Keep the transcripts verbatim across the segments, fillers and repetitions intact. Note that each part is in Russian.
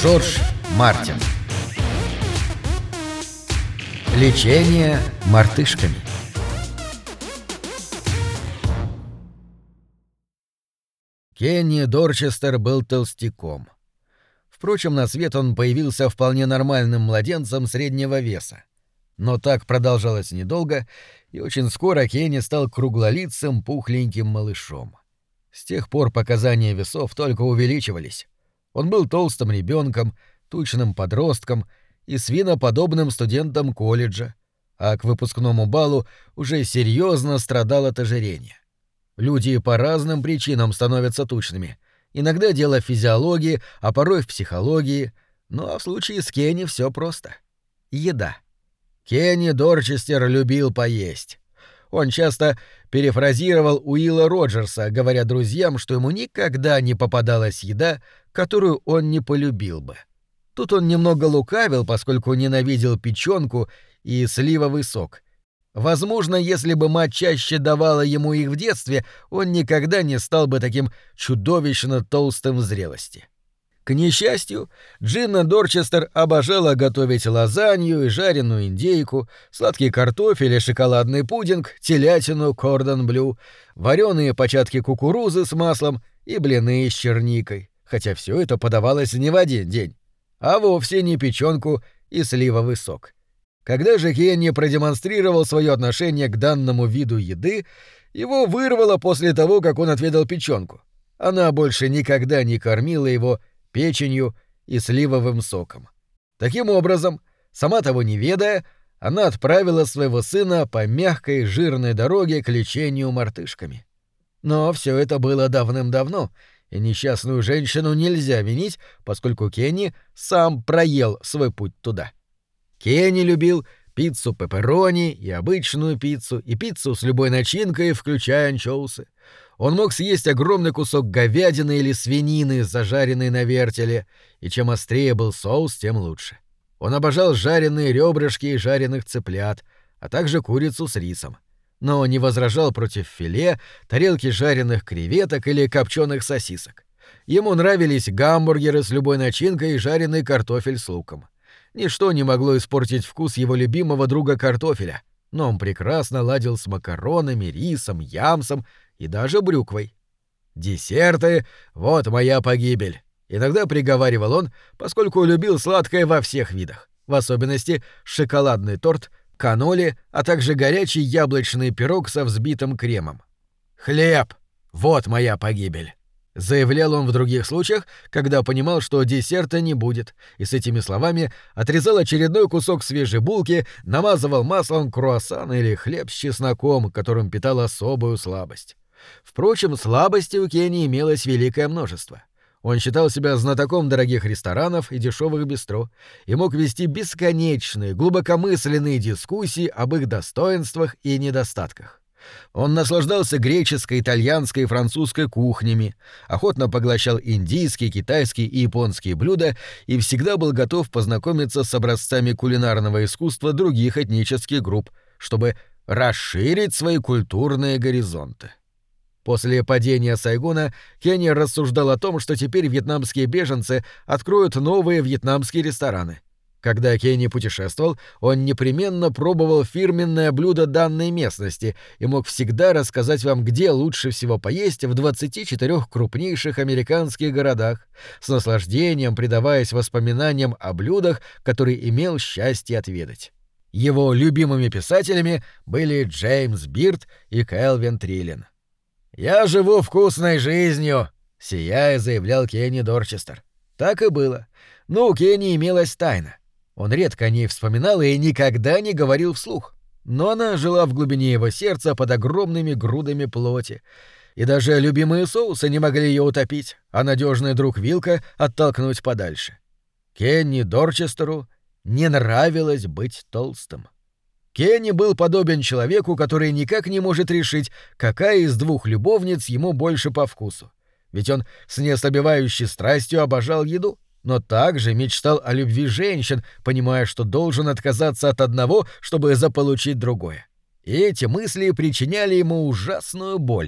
Жорж Мартин. Лечение мартышками. Кенни Дорчестер был толстяком. Впрочем, на свет он появился вполне нормальным младенцем среднего веса. Но так продолжалось недолго, и очень скоро Кенни стал круглолицым, пухленьким малышом. С тех пор показания весов только увеличивались. Он был толстым ребенком, тучным подростком и свиноподобным студентом колледжа, а к выпускному балу уже серьезно страдал от ожирения. Люди по разным причинам становятся тучными. Иногда дело в физиологии, а порой в психологии. Но в случае с Кенни все просто. Еда. Кенни Дорчестер любил поесть. Он часто перефразировал Уилла Роджерса, говоря друзьям, что ему никогда не попадалась еда, которую он не полюбил бы. Тут он немного лукавил, поскольку ненавидел печёнку и сливовый сок. Возможно, если бы мать чаще давала ему их в детстве, он никогда не стал бы таким чудовищно толстым в зрелости. К несчастью, Джинна Дорчестер обожала готовить лазанью и жареную индейку, сладкий картофель и шоколадный пудинг, телятину кордон-блю, вареные початки кукурузы с маслом и блины с черникой, хотя все это подавалось не в один день, а вовсе не печёнку и сливовый сок. Когда же Кенни продемонстрировал свое отношение к данному виду еды, его вырвало после того, как он отведал печёнку. Она больше никогда не кормила его печенью и сливовым соком. Таким образом, сама того не ведая, она отправила своего сына по мягкой жирной дороге к лечению мартышками. Но все это было давным-давно, и несчастную женщину нельзя винить, поскольку Кенни сам проел свой путь туда. Кенни любил пиццу пепперони и обычную пиццу, и пиццу с любой начинкой, включая анчоусы. Он мог съесть огромный кусок говядины или свинины, зажаренной на вертеле, и чем острее был соус, тем лучше. Он обожал жареные ребрышки и жареных цыплят, а также курицу с рисом. Но не возражал против филе, тарелки жареных креветок или копченых сосисок. Ему нравились гамбургеры с любой начинкой и жареный картофель с луком. Ничто не могло испортить вкус его любимого друга картофеля, но он прекрасно ладил с макаронами, рисом, ямсом и даже брюквой. «Десерты — вот моя погибель», — иногда приговаривал он, поскольку любил сладкое во всех видах, в особенности шоколадный торт, каноли, а также горячий яблочный пирог со взбитым кремом. «Хлеб — вот моя погибель», — заявлял он в других случаях, когда понимал, что десерта не будет, и с этими словами отрезал очередной кусок свежей булки, намазывал маслом круассан или хлеб с чесноком, которым питал особую слабость. Впрочем, слабостей у Кенни имелось великое множество. Он считал себя знатоком дорогих ресторанов и дешевых бистро и мог вести бесконечные, глубокомысленные дискуссии об их достоинствах и недостатках. Он наслаждался греческой, итальянской и французской кухнями, охотно поглощал индийские, китайские и японские блюда и всегда был готов познакомиться с образцами кулинарного искусства других этнических групп, чтобы расширить свои культурные горизонты. После падения Сайгона Кенни рассуждал о том, что теперь вьетнамские беженцы откроют новые вьетнамские рестораны. Когда Кенни путешествовал, он непременно пробовал фирменное блюдо данной местности и мог всегда рассказать вам, где лучше всего поесть в двадцати четырёх крупнейших американских городах, с наслаждением предаваясь воспоминаниям о блюдах, которые имел счастье отведать. Его любимыми писателями были Джеймс Бирд и Кэлвин Триллин. «Я живу вкусной жизнью», — сияя заявлял Кенни Дорчестер. Так и было. Но у Кенни имелась тайна. Он редко о ней вспоминал и никогда не говорил вслух. Но она жила в глубине его сердца под огромными грудами плоти. И даже любимые соусы не могли ее утопить, а надежный друг вилка оттолкнуть подальше. Кенни Дорчестеру не нравилось быть толстым. Кенни был подобен человеку, который никак не может решить, какая из двух любовниц ему больше по вкусу. Ведь он с неослабевающей страстью обожал еду, но также мечтал о любви женщин, понимая, что должен отказаться от одного, чтобы заполучить другое. И эти мысли причиняли ему ужасную боль.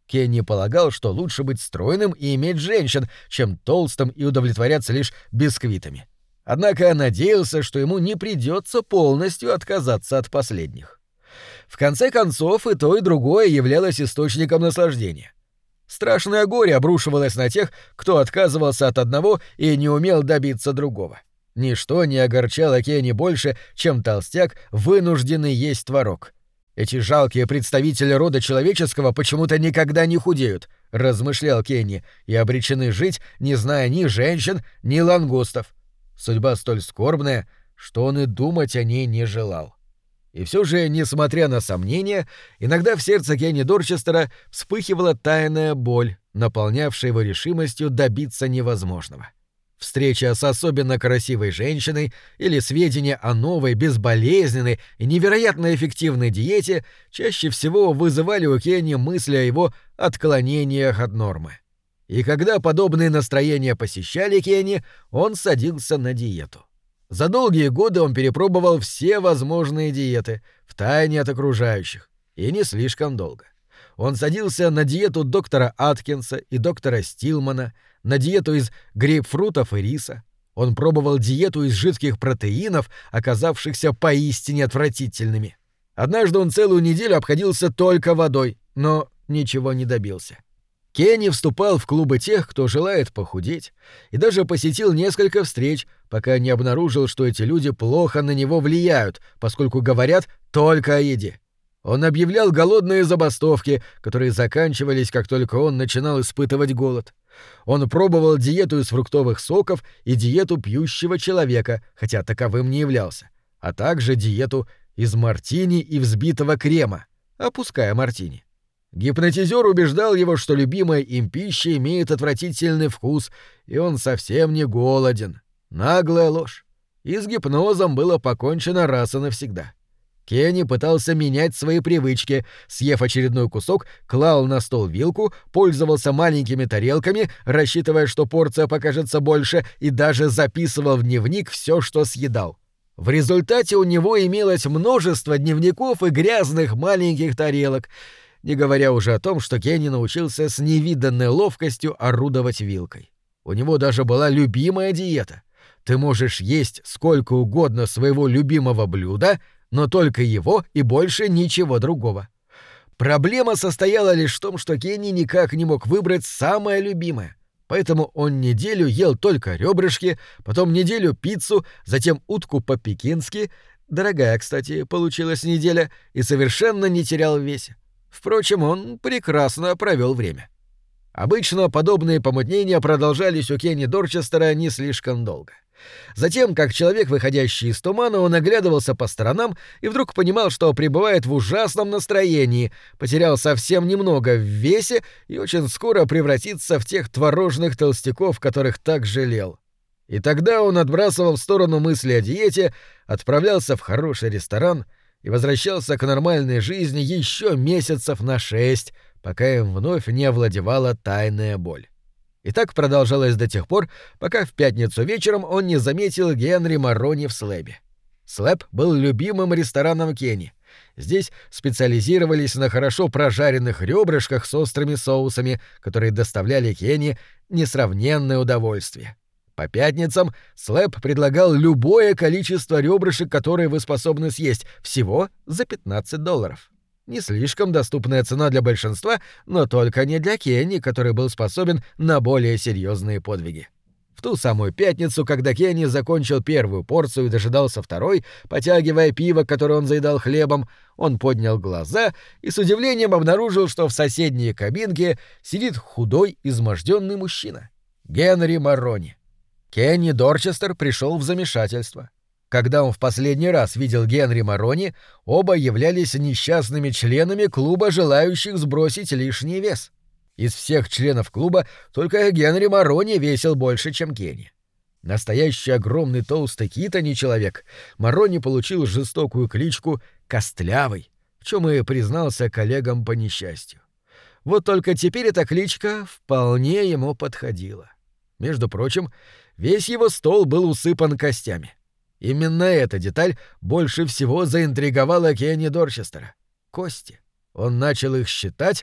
Кенни полагал, что лучше быть стройным и иметь женщин, чем толстым и удовлетворяться лишь бисквитами. Однако надеялся, что ему не придется полностью отказаться от последних. В конце концов, и то, и другое являлось источником наслаждения. Страшное горе обрушивалось на тех, кто отказывался от одного и не умел добиться другого. Ничто не огорчало Кенни больше, чем толстяк, вынужденный есть творог. «Эти жалкие представители рода человеческого почему-то никогда не худеют», — размышлял Кенни, «и обречены жить, не зная ни женщин, ни лангустов». Судьба столь скорбная, что он и думать о ней не желал. И все же, несмотря на сомнения, иногда в сердце Кенни Дорчестера вспыхивала тайная боль, наполнявшая его решимостью добиться невозможного. Встреча с особенно красивой женщиной или сведения о новой, безболезненной и невероятно эффективной диете чаще всего вызывали у Кенни мысли о его отклонениях от нормы. И когда подобные настроения посещали Кенни, он садился на диету. За долгие годы он перепробовал все возможные диеты, втайне от окружающих, и не слишком долго. Он садился на диету доктора Аткинса и доктора Стилмана, на диету из грейпфрутов и риса. Он пробовал диету из жидких протеинов, оказавшихся поистине отвратительными. Однажды он целую неделю обходился только водой, но ничего не добился. Кенни вступал в клубы тех, кто желает похудеть, и даже посетил несколько встреч, пока не обнаружил, что эти люди плохо на него влияют, поскольку говорят только о еде. Он объявлял голодные забастовки, которые заканчивались, как только он начинал испытывать голод. Он пробовал диету из фруктовых соков и диету пьющего человека, хотя таковым не являлся, а также диету из мартини и взбитого крема, опуская мартини. Гипнотизер убеждал его, что любимая им пища имеет отвратительный вкус, и он совсем не голоден. Наглая ложь. И с гипнозом было покончено раз и навсегда. Кенни пытался менять свои привычки, съев очередной кусок, клал на стол вилку, пользовался маленькими тарелками, рассчитывая, что порция покажется больше, и даже записывал в дневник все, что съедал. В результате у него имелось множество дневников и грязных маленьких тарелок, не говоря уже о том, что Кенни научился с невиданной ловкостью орудовать вилкой. У него даже была любимая диета. Ты можешь есть сколько угодно своего любимого блюда, но только его и больше ничего другого. Проблема состояла лишь в том, что Кенни никак не мог выбрать самое любимое. Поэтому он неделю ел только ребрышки, потом неделю пиццу, затем утку по-пекински, дорогая, кстати, получилась неделя, и совершенно не терял в весе. Впрочем, он прекрасно провел время. Обычно подобные помутнения продолжались у Кенни Дорчестера не слишком долго. Затем, как человек, выходящий из тумана, он оглядывался по сторонам и вдруг понимал, что пребывает в ужасном настроении, потерял совсем немного в весе и очень скоро превратится в тех творожных толстяков, которых так жалел. И тогда он отбрасывал в сторону мысли о диете, отправлялся в хороший ресторан и возвращался к нормальной жизни еще месяцев на шесть, пока им вновь не овладевала тайная боль. И так продолжалось до тех пор, пока в пятницу вечером он не заметил Генри Марони в Слэбе. Слэб был любимым рестораном Кенни. Здесь специализировались на хорошо прожаренных ребрышках с острыми соусами, которые доставляли Кенни несравненное удовольствие. По пятницам Слэб предлагал любое количество ребрышек, которые вы способны съесть, всего за пятнадцать долларов. Не слишком доступная цена для большинства, но только не для Кенни, который был способен на более серьезные подвиги. В ту самую пятницу, когда Кенни закончил первую порцию и дожидался второй, потягивая пиво, которое он заедал хлебом, он поднял глаза и с удивлением обнаружил, что в соседней кабинке сидит худой, изможденный мужчина — Генри Марони. Кенни Дорчестер пришел в замешательство. Когда он в последний раз видел Генри Марони, оба являлись несчастными членами клуба, желающих сбросить лишний вес. Из всех членов клуба только Генри Марони весил больше, чем Кенни. Настоящий огромный толстый кит, а не человек, Марони получил жестокую кличку «Костлявый», в чем и признался коллегам по несчастью. Вот только теперь эта кличка вполне ему подходила. Между прочим, весь его стол был усыпан костями. Именно эта деталь больше всего заинтриговала Кенни Дорчестера. Кости. Он начал их считать,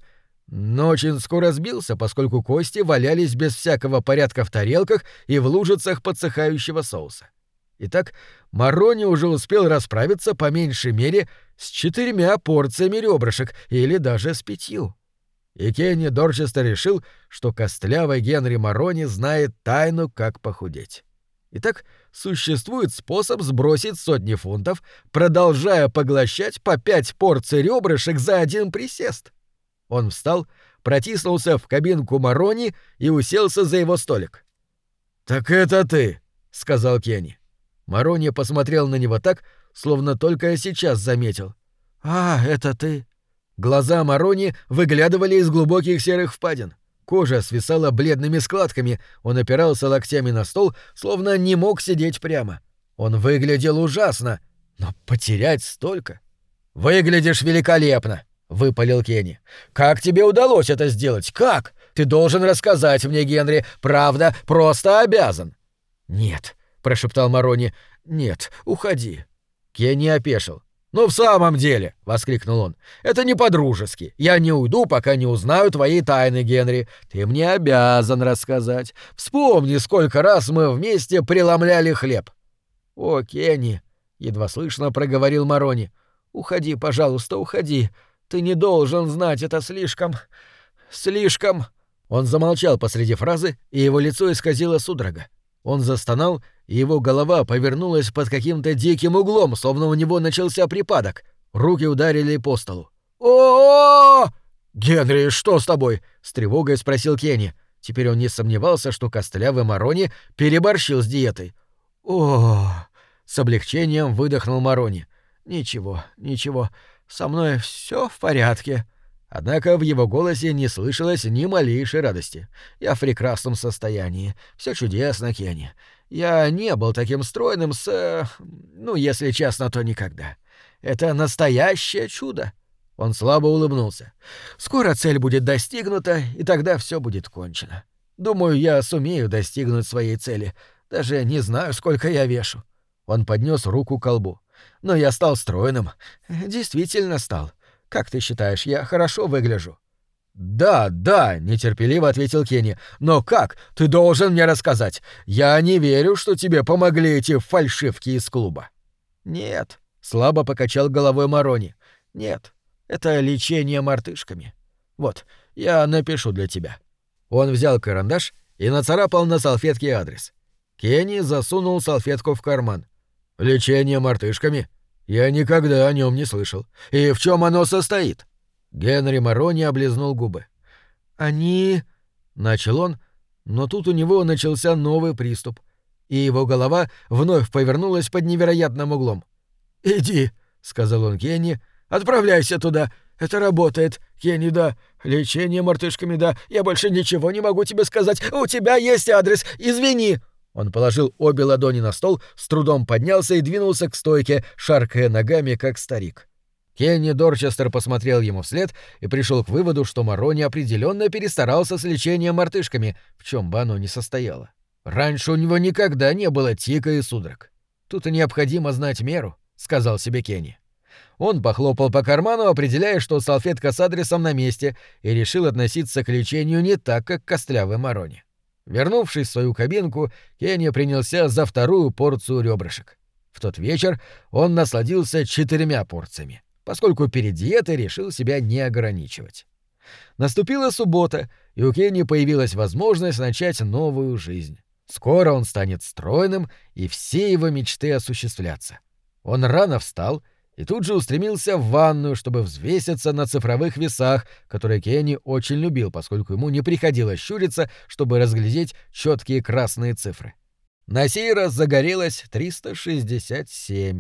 но очень скоро сбился, поскольку кости валялись без всякого порядка в тарелках и в лужицах подсыхающего соуса. Итак, Марони уже успел расправиться по меньшей мере с четырьмя порциями ребрышек или даже с пятью. И Кенни Дорчестер решил, что костлявый Генри Марони знает тайну, как похудеть. Итак, существует способ сбросить сотни фунтов, продолжая поглощать по пять порций ребрышек за один присест. Он встал, протиснулся в кабинку Марони и уселся за его столик. «Так это ты», — сказал Кенни. Марони посмотрел на него так, словно только сейчас заметил. «А, это ты». Глаза Марони выглядывали из глубоких серых впадин. Кожа свисала бледными складками, он опирался локтями на стол, словно не мог сидеть прямо. Он выглядел ужасно, но потерять столько... «Выглядишь великолепно», — выпалил Кенни. «Как тебе удалось это сделать? Как? Ты должен рассказать мне, Генри. Правда, просто обязан». «Нет», — прошептал Марони. «Нет, уходи». Кенни опешил. «Ну в самом деле», — воскликнул он, — «это не по-дружески. Я не уйду, пока не узнаю твоей тайны, Генри. Ты мне обязан рассказать. Вспомни, сколько раз мы вместе преломляли хлеб». «О, Кенни», — едва слышно проговорил Марони, — «уходи, пожалуйста, уходи. Ты не должен знать, это слишком... слишком...» Он замолчал посреди фразы, и его лицо исказило судорога. Он застонал, и его голова повернулась под каким-то диким углом, словно у него начался припадок. Руки ударили по столу. «О-о-о!» «Генри, что с тобой?» — с тревогой спросил Кенни. Теперь он не сомневался, что костлявый Марони переборщил с диетой. «О!» — с облегчением выдохнул Марони. «Ничего, ничего, со мной все в порядке». Однако в его голосе не слышалось ни малейшей радости. «Я в прекрасном состоянии. Все чудесно, Кенни. Я не был таким стройным с... ну, если честно, то никогда. Это настоящее чудо». Он слабо улыбнулся. «Скоро цель будет достигнута, и тогда все будет кончено. Думаю, я сумею достигнуть своей цели. Даже не знаю, сколько я вешу». Он поднес руку к колбу. «Но я стал стройным. Действительно стал. Как ты считаешь, я хорошо выгляжу?» «Да, да», — нетерпеливо ответил Кенни. «Но как? Ты должен мне рассказать. Я не верю, что тебе помогли эти фальшивки из клуба». «Нет», — слабо покачал головой Марони. «Нет, это лечение мартышками. Вот, я напишу для тебя». Он взял карандаш и нацарапал на салфетке адрес. Кенни засунул салфетку в карман. «Лечение мартышками? Я никогда о нем не слышал. И в чем оно состоит?» Генри Марони облизнул губы. «Они...» — начал он, но тут у него начался новый приступ, и его голова вновь повернулась под невероятным углом. «Иди», — сказал он Кенни, — «отправляйся туда. Это работает. Кенни, да. Лечение мартышками, да. Я больше ничего не могу тебе сказать. У тебя есть адрес. Извини». Он положил обе ладони на стол, с трудом поднялся и двинулся к стойке, шаркая ногами, как старик. Кенни Дорчестер посмотрел ему вслед и пришел к выводу, что Марони определенно перестарался с лечением мартышками, в чем бы оно ни состояло. Раньше у него никогда не было тика и судорог. «Тут и необходимо знать меру», — сказал себе Кенни. Он похлопал по карману, определяя, что салфетка с адресом на месте, и решил относиться к лечению не так, как костлявый Марони. Вернувшись в свою кабинку, Кенни принялся за вторую порцию ребрышек. В тот вечер он насладился четырьмя порциями, поскольку перед диетой решил себя не ограничивать. Наступила суббота, и у Кенни появилась возможность начать новую жизнь. Скоро он станет стройным, и все его мечты осуществлятся. Он рано встал и тут же устремился в ванную, чтобы взвеситься на цифровых весах, которые Кенни очень любил, поскольку ему не приходилось щуриться, чтобы разглядеть четкие красные цифры. На сей раз загорелось триста шестьдесят семь.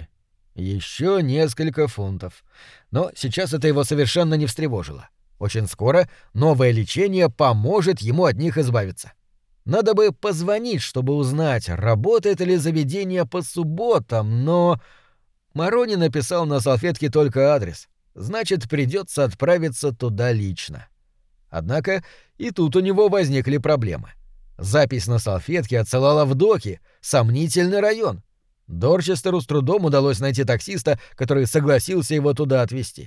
Еще несколько фунтов. Но сейчас это его совершенно не встревожило. Очень скоро новое лечение поможет ему от них избавиться. Надо бы позвонить, чтобы узнать, работает ли заведение по субботам, но... Марони написал на салфетке только адрес. Значит, придется отправиться туда лично. Однако и тут у него возникли проблемы. Запись на салфетке отсылала в доки, сомнительный район. Дорчестеру с трудом удалось найти таксиста, который согласился его туда отвезти.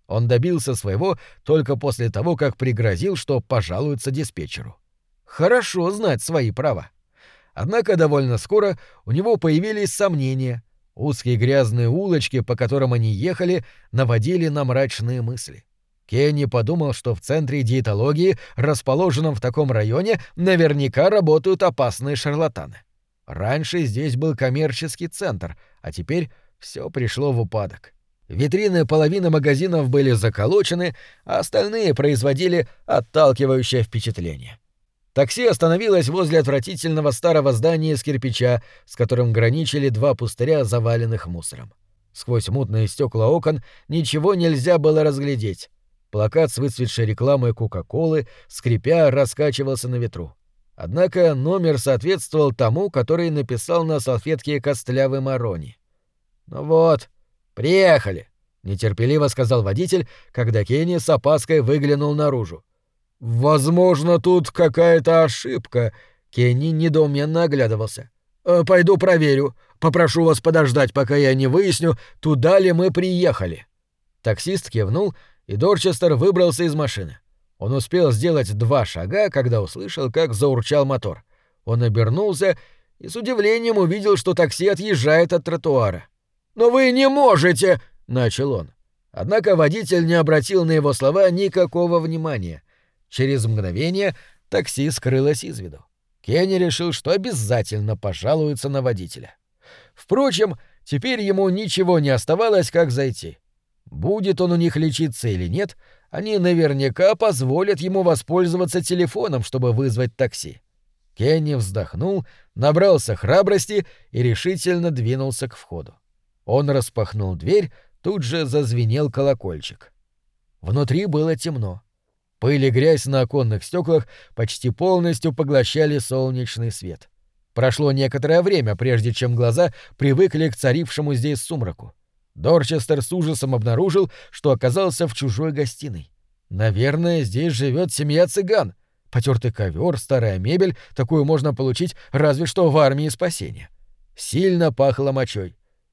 Он добился своего только после того, как пригрозил, что пожалуется диспетчеру. Хорошо знать свои права. Однако довольно скоро у него появились сомнения. Узкие грязные улочки, по которым они ехали, наводили на мрачные мысли. Кенни подумал, что в центре диетологии, расположенном в таком районе, наверняка работают опасные шарлатаны. Раньше здесь был коммерческий центр, а теперь все пришло в упадок. Витрины половины магазинов были заколочены, а остальные производили отталкивающее впечатление. Такси остановилось возле отвратительного старого здания из кирпича, с которым граничили два пустыря, заваленных мусором. Сквозь мутные стекла окон ничего нельзя было разглядеть. Плакат с выцветшей рекламой Кока-Колы, скрипя, раскачивался на ветру. Однако номер соответствовал тому, который написал на салфетке костлявый Марони. «Ну вот, приехали», — нетерпеливо сказал водитель, когда Кенни с опаской выглянул наружу. «Возможно, тут какая-то ошибка», — Кенни недоуменно оглядывался. «Пойду проверю. Попрошу вас подождать, пока я не выясню, туда ли мы приехали». Таксист кивнул, и Дорчестер выбрался из машины. Он успел сделать два шага, когда услышал, как заурчал мотор. Он обернулся и с удивлением увидел, что такси отъезжает от тротуара. «Но вы не можете!» — начал он. Однако водитель не обратил на его слова никакого внимания. Через мгновение такси скрылось из виду. Кенни решил, что обязательно пожалуется на водителя. Впрочем, теперь ему ничего не оставалось, как зайти. Будет он у них лечиться или нет, они наверняка позволят ему воспользоваться телефоном, чтобы вызвать такси. Кенни вздохнул, набрался храбрости и решительно двинулся к входу. Он распахнул дверь, тут же зазвенел колокольчик. Внутри было темно. Пыль и грязь на оконных стеклах почти полностью поглощали солнечный свет. Прошло некоторое время, прежде чем глаза привыкли к царившему здесь сумраку. Дорчестер с ужасом обнаружил, что оказался в чужой гостиной. Наверное, здесь живет семья цыган. Потертый ковер, старая мебель, такую можно получить разве что в армии спасения. Сильно пахло мочой.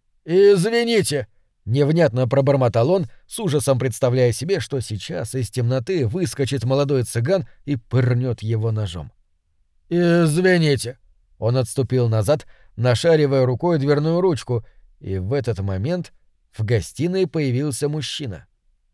«Извините!» — невнятно пробормотал он, с ужасом представляя себе, что сейчас из темноты выскочит молодой цыган и пырнет его ножом. «Извините!» Он отступил назад, нашаривая рукой дверную ручку, и в этот момент в гостиной появился мужчина.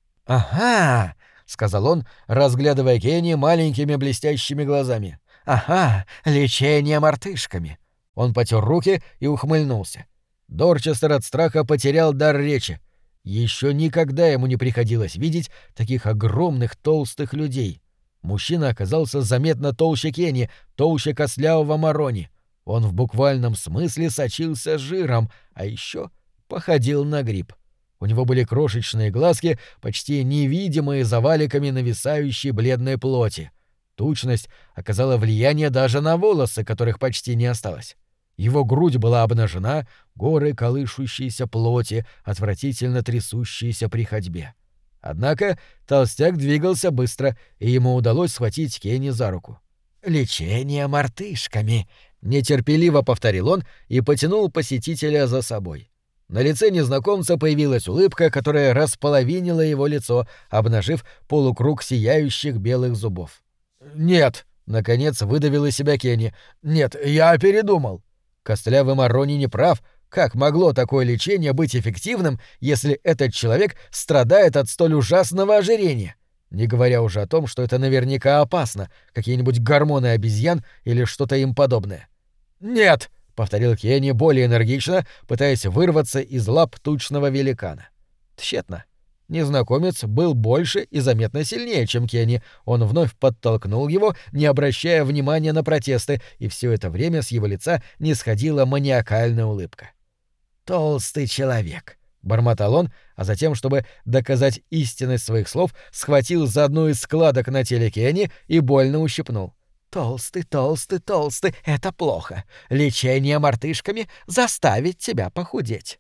«Ага!» — сказал он, разглядывая Кенни маленькими блестящими глазами. «Ага, лечение мартышками!» Он потер руки и ухмыльнулся. Дорчестер от страха потерял дар речи. Еще никогда ему не приходилось видеть таких огромных толстых людей. Мужчина оказался заметно толще Кенни, толще костлявого Марони. Он в буквальном смысле сочился жиром, а еще походил на гриб. У него были крошечные глазки, почти невидимые за валиками нависающей бледной плоти. Тучность оказала влияние даже на волосы, которых почти не осталось. Его грудь была обнажена, горы колышущейся плоти, отвратительно трясущиеся при ходьбе. Однако толстяк двигался быстро, и ему удалось схватить Кенни за руку. «Лечение мартышками», — нетерпеливо повторил он и потянул посетителя за собой. На лице незнакомца появилась улыбка, которая располовинила его лицо, обнажив полукруг сияющих белых зубов. «Нет», — наконец выдавил из себя Кенни, — «нет, я передумал». Костлявый Марони не прав. Как могло такое лечение быть эффективным, если этот человек страдает от столь ужасного ожирения? Не говоря уже о том, что это наверняка опасно, какие-нибудь гормоны обезьян или что-то им подобное. «Нет», — повторил Кенни более энергично, пытаясь вырваться из лап тучного великана. Тщетно. Незнакомец был больше и заметно сильнее, чем Кенни. Он вновь подтолкнул его, не обращая внимания на протесты, и все это время с его лица не сходила маниакальная улыбка. «Толстый человек», — бормотал он, а затем, чтобы доказать истинность своих слов, схватил за одну из складок на теле Кенни и больно ущипнул. «Толстый, толстый, толстый — это плохо. Лечение мартышками заставит тебя похудеть».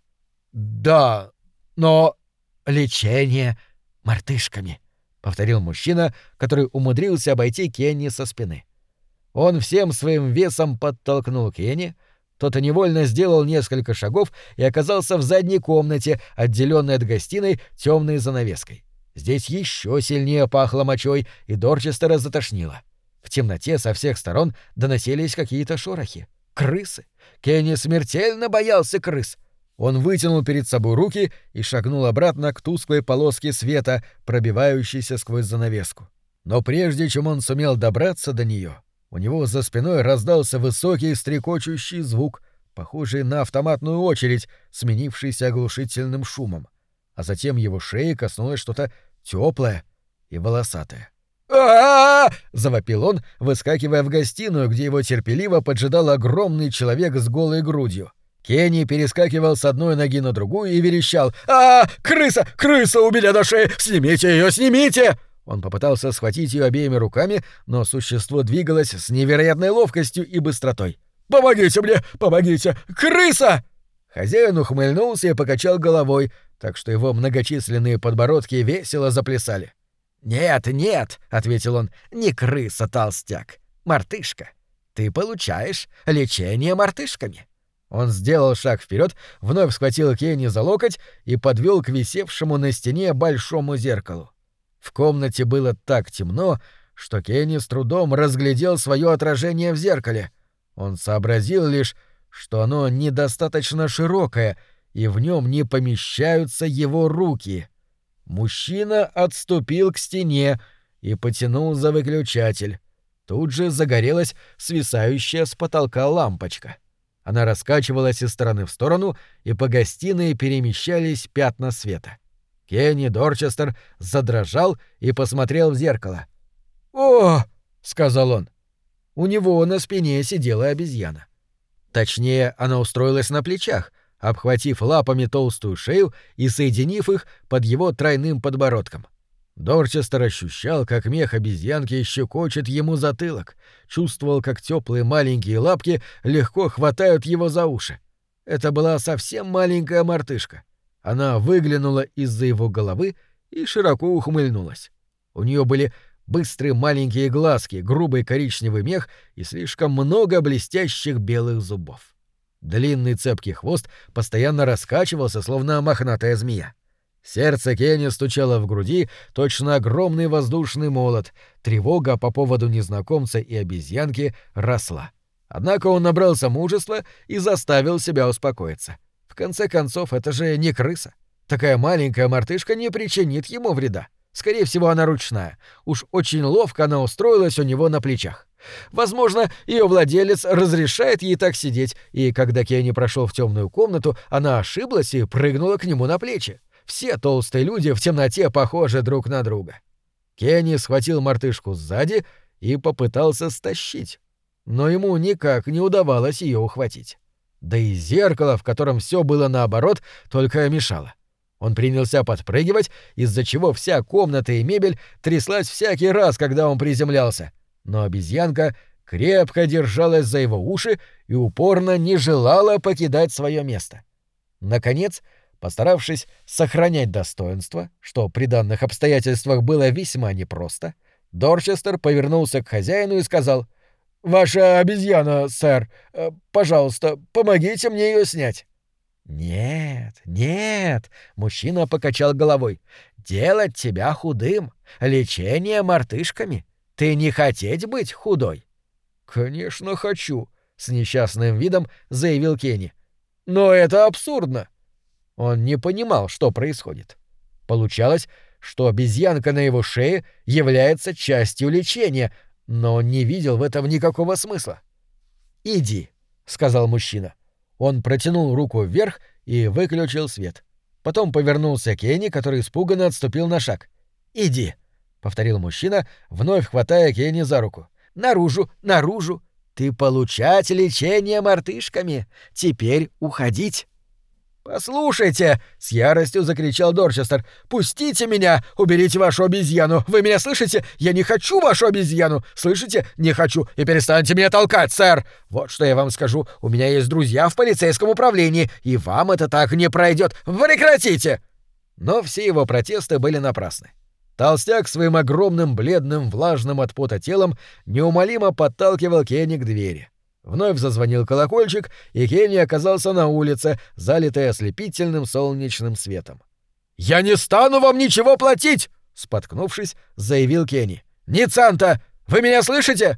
«Да, но...» «Лечение мартышками», — повторил мужчина, который умудрился обойти Кенни со спины. Он всем своим весом подтолкнул Кенни, тот невольно сделал несколько шагов и оказался в задней комнате, отделенной от гостиной темной занавеской. Здесь еще сильнее пахло мочой, и Дорчестера затошнило. В темноте со всех сторон доносились какие-то шорохи. Крысы! Кенни смертельно боялся крыс. Он вытянул перед собой руки и шагнул обратно к тусклой полоске света, пробивающейся сквозь занавеску. Но прежде чем он сумел добраться до нее, у него за спиной раздался высокий стрекочущий звук, похожий на автоматную очередь, сменившийся оглушительным шумом. А затем его шеи коснулось что-то теплое и волосатое. «А-а-а!» — завопил он, выскакивая в гостиную, где его терпеливо поджидал огромный человек с голой грудью. Кенни перескакивал с одной ноги на другую и верещал: «А, крыса! Крыса у меня на шее! Снимите ее, снимите!» Он попытался схватить ее обеими руками, но существо двигалось с невероятной ловкостью и быстротой. «Помогите мне! Помогите! Крыса!» Хозяин ухмыльнулся и покачал головой, так что его многочисленные подбородки весело заплясали. «Нет, нет», — ответил он, — «не крыса, толстяк, мартышка. Ты получаешь лечение мартышками». Он сделал шаг вперед, вновь схватил Кенни за локоть и подвел к висевшему на стене большому зеркалу. В комнате было так темно, что Кенни с трудом разглядел свое отражение в зеркале. Он сообразил лишь, что оно недостаточно широкое, и в нем не помещаются его руки. Мужчина отступил к стене и потянул за выключатель. Тут же загорелась свисающая с потолка лампочка. Она раскачивалась из стороны в сторону, и по гостиной перемещались пятна света. Кенни Дорчестер задрожал и посмотрел в зеркало. «О!» — сказал он. У него на спине сидела обезьяна. Точнее, она устроилась на плечах, обхватив лапами толстую шею и соединив их под его тройным подбородком. Дорчестер ощущал, как мех обезьянки щекочет ему затылок, чувствовал, как теплые маленькие лапки легко хватают его за уши. Это была совсем маленькая мартышка. Она выглянула из-за его головы и широко ухмыльнулась. У нее были быстрые маленькие глазки, грубый коричневый мех и слишком много блестящих белых зубов. Длинный цепкий хвост постоянно раскачивался, словно мохнатая змея. Сердце Кенни стучало в груди, точно огромный воздушный молот. Тревога по поводу незнакомца и обезьянки росла. Однако он набрался мужества и заставил себя успокоиться. В конце концов, это же не крыса. Такая маленькая мартышка не причинит ему вреда. Скорее всего, она ручная. Уж очень ловко она устроилась у него на плечах. Возможно, ее владелец разрешает ей так сидеть, и когда Кенни прошел в темную комнату, она ошиблась и прыгнула к нему на плечи. Все толстые люди в темноте похожи друг на друга. Кенни схватил мартышку сзади и попытался стащить, но ему никак не удавалось ее ухватить. Да и зеркало, в котором все было наоборот, только мешало. Он принялся подпрыгивать, из-за чего вся комната и мебель тряслась всякий раз, когда он приземлялся. Но обезьянка крепко держалась за его уши и упорно не желала покидать свое место. Наконец, постаравшись сохранять достоинство, что при данных обстоятельствах было весьма непросто, Дорчестер повернулся к хозяину и сказал: «Ваша обезьяна, сэр. Пожалуйста, помогите мне ее снять». «Нет, нет», — мужчина покачал головой, — «делать тебя худым, лечение мартышками. Ты не хотеть быть худой?» «Конечно хочу», — с несчастным видом заявил Кенни. «Но это абсурдно». Он не понимал, что происходит. Получалось, что обезьянка на его шее является частью лечения, но он не видел в этом никакого смысла. «Иди», — сказал мужчина. Он протянул руку вверх и выключил свет. Потом повернулся к Кенни, который испуганно отступил на шаг. «Иди», — повторил мужчина, вновь хватая Кенни за руку. «Наружу, наружу! Ты получать лечение мартышками! Теперь уходить!» «Послушайте!» — с яростью закричал Дорчестер. «Пустите меня! Уберите вашу обезьяну! Вы меня слышите? Я не хочу вашу обезьяну! Слышите? Не хочу! И перестаньте меня толкать, сэр! Вот что я вам скажу. У меня есть друзья в полицейском управлении, и вам это так не пройдет! Прекратите!» Но все его протесты были напрасны. Толстяк своим огромным, бледным, влажным от пота телом неумолимо подталкивал Кенни к двери. Вновь зазвонил колокольчик, и Кенни оказался на улице, залитой ослепительным солнечным светом. «Я не стану вам ничего платить!» — споткнувшись, заявил Кенни. «Нит Санта, вы меня слышите?»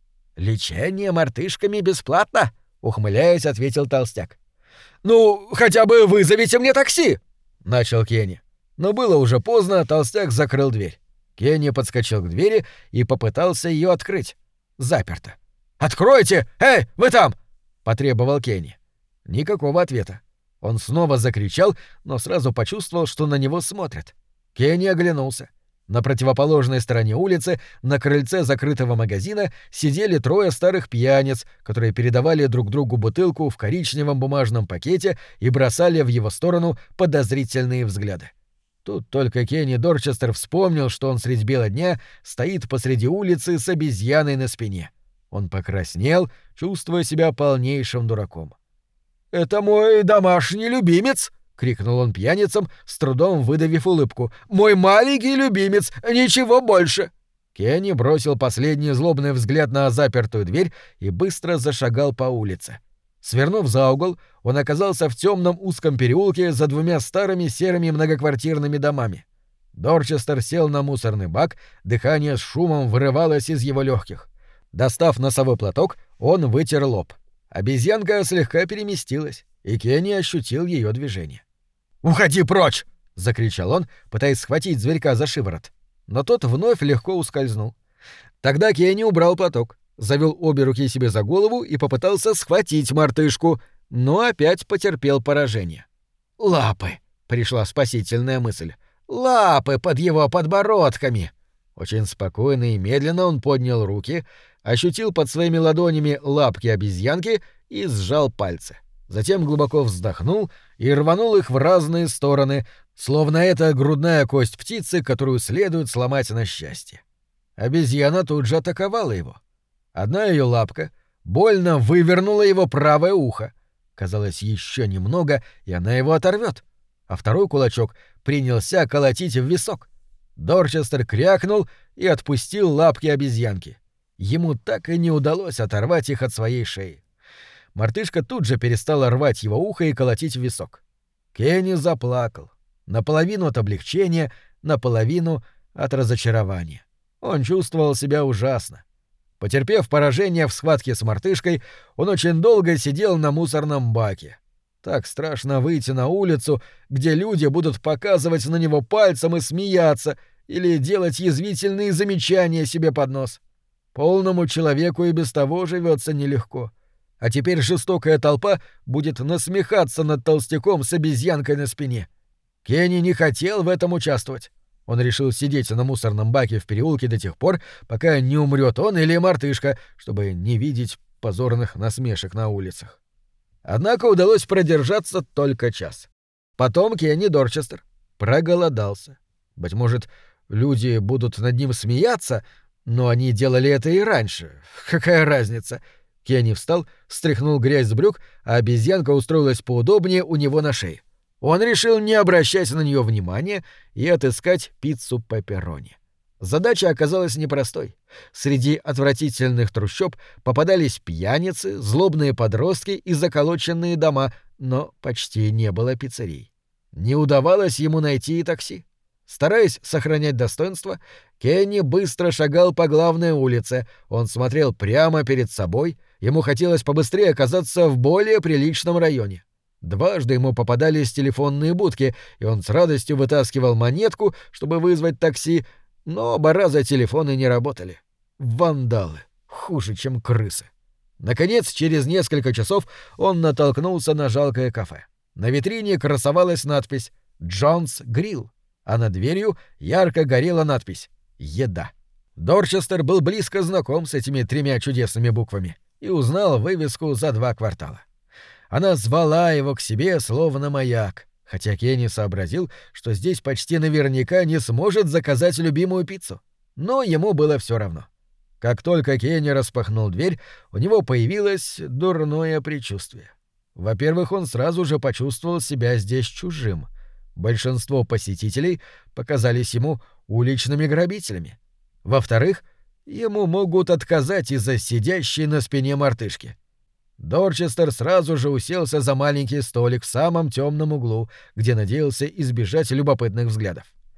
«Лечение мартышками бесплатно», — ухмыляясь, ответил толстяк. «Ну, хотя бы вызовите мне такси!» — начал Кенни. Но было уже поздно, толстяк закрыл дверь. Кенни подскочил к двери и попытался ее открыть. Заперто. «Откройте! Эй, вы там!» — потребовал Кенни. Никакого ответа. Он снова закричал, но сразу почувствовал, что на него смотрят. Кенни оглянулся. На противоположной стороне улицы, на крыльце закрытого магазина, сидели трое старых пьяниц, которые передавали друг другу бутылку в коричневом бумажном пакете и бросали в его сторону подозрительные взгляды. Тут только Кенни Дорчестер вспомнил, что он средь бела дня стоит посреди улицы с обезьяной на спине. Он покраснел, чувствуя себя полнейшим дураком. «Это мой домашний любимец!» — крикнул он пьяницам, с трудом выдавив улыбку. «Мой маленький любимец! Ничего больше!» Кенни бросил последний злобный взгляд на запертую дверь и быстро зашагал по улице. Свернув за угол, он оказался в темном узком переулке за двумя старыми серыми многоквартирными домами. Дорчестер сел на мусорный бак, дыхание с шумом вырывалось из его легких. Достав носовой платок, он вытер лоб. Обезьянка слегка переместилась, и Кенни ощутил ее движение. «Уходи прочь!» — закричал он, пытаясь схватить зверька за шиворот. Но тот вновь легко ускользнул. Тогда Кенни убрал платок, завел обе руки себе за голову и попытался схватить мартышку, но опять потерпел поражение. «Лапы!» — пришла спасительная мысль. «Лапы под его подбородками!» Очень спокойно и медленно он поднял руки, ощутил под своими ладонями лапки обезьянки и сжал пальцы. Затем глубоко вздохнул и рванул их в разные стороны, словно это грудная кость птицы, которую следует сломать на счастье. Обезьяна тут же атаковала его. Одна ее лапка больно вывернула его правое ухо. Казалось, еще немного, и она его оторвет. А второй кулачок принялся колотить в висок. Дорчестер крякнул и отпустил лапки обезьянки. Ему так и не удалось оторвать их от своей шеи. Мартышка тут же перестала рвать его ухо и колотить в висок. Кенни заплакал. Наполовину от облегчения, наполовину от разочарования. Он чувствовал себя ужасно. Потерпев поражение в схватке с мартышкой, он очень долго сидел на мусорном баке. Так страшно выйти на улицу, где люди будут показывать на него пальцем и смеяться или делать язвительные замечания себе под нос. Полному человеку и без того живется нелегко. А теперь жестокая толпа будет насмехаться над толстяком с обезьянкой на спине. Кенни не хотел в этом участвовать. Он решил сидеть на мусорном баке в переулке до тех пор, пока не умрет он или мартышка, чтобы не видеть позорных насмешек на улицах. Однако удалось продержаться только час. Потом Кенни Дорчестер проголодался. Быть может, люди будут над ним смеяться, но они делали это и раньше. Какая разница? Кенни встал, стряхнул грязь с брюк, а обезьянка устроилась поудобнее у него на шее. Он решил не обращать на нее внимания и отыскать пиццу пепперони. Задача оказалась непростой. Среди отвратительных трущоб попадались пьяницы, злобные подростки и заколоченные дома, но почти не было пиццерий. Не удавалось ему найти и такси. Стараясь сохранять достоинство, Кенни быстро шагал по главной улице. Он смотрел прямо перед собой, ему хотелось побыстрее оказаться в более приличном районе. Дважды ему попадались телефонные будки, и он с радостью вытаскивал монетку, чтобы вызвать такси, но оба раза телефоны не работали. Вандалы. Хуже, чем крысы. Наконец, через несколько часов он натолкнулся на жалкое кафе. На витрине красовалась надпись «Джонс Грилл», а над дверью ярко горела надпись «Еда». Дорчестер был близко знаком с этими тремя чудесными буквами и узнал вывеску за два квартала. Она звала его к себе словно маяк, хотя Кенни сообразил, что здесь почти наверняка не сможет заказать любимую пиццу. Но ему было все равно. Как только Кенни распахнул дверь, у него появилось дурное предчувствие. Во-первых, он сразу же почувствовал себя здесь чужим. Большинство посетителей показались ему уличными грабителями. Во-вторых, ему могут отказать из-за сидящей на спине мартышки. Дорчестер сразу же уселся за маленький столик в самом темном углу, где надеялся избежать любопытных взглядов.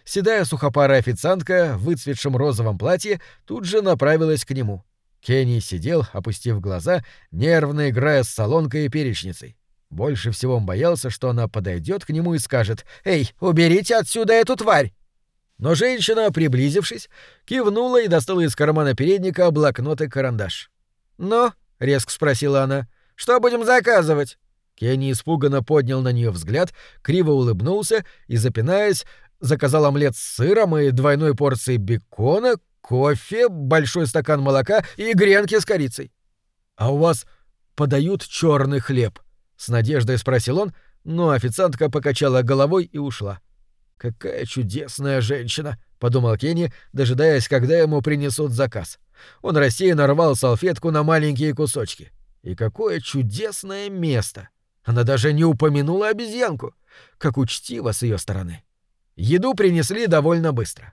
Седая сухопарая официантка в выцветшем розовом платье тут же направилась к нему. Кенни сидел, опустив глаза, нервно играя с солонкой и перечницей. Больше всего он боялся, что она подойдет к нему и скажет: «Эй, уберите отсюда эту тварь!» Но женщина, приблизившись, кивнула и достала из кармана передника блокнот и карандаш. «Ну?» — резко спросила она. «Что будем заказывать?» Кенни испуганно поднял на нее взгляд, криво улыбнулся и, запинаясь, заказал омлет с сыром и двойной порцией бекона, кофе, большой стакан молока и гренки с корицей. «А у вас подают черный хлеб?» — с надеждой спросил он, но официантка покачала головой и ушла. «Какая чудесная женщина!» — подумал Кенни, дожидаясь, когда ему принесут заказ. Он рассеянно рвал салфетку на маленькие кусочки. И какое чудесное место! Она даже не упомянула обезьянку. Как учтиво с ее стороны. Еду принесли довольно быстро.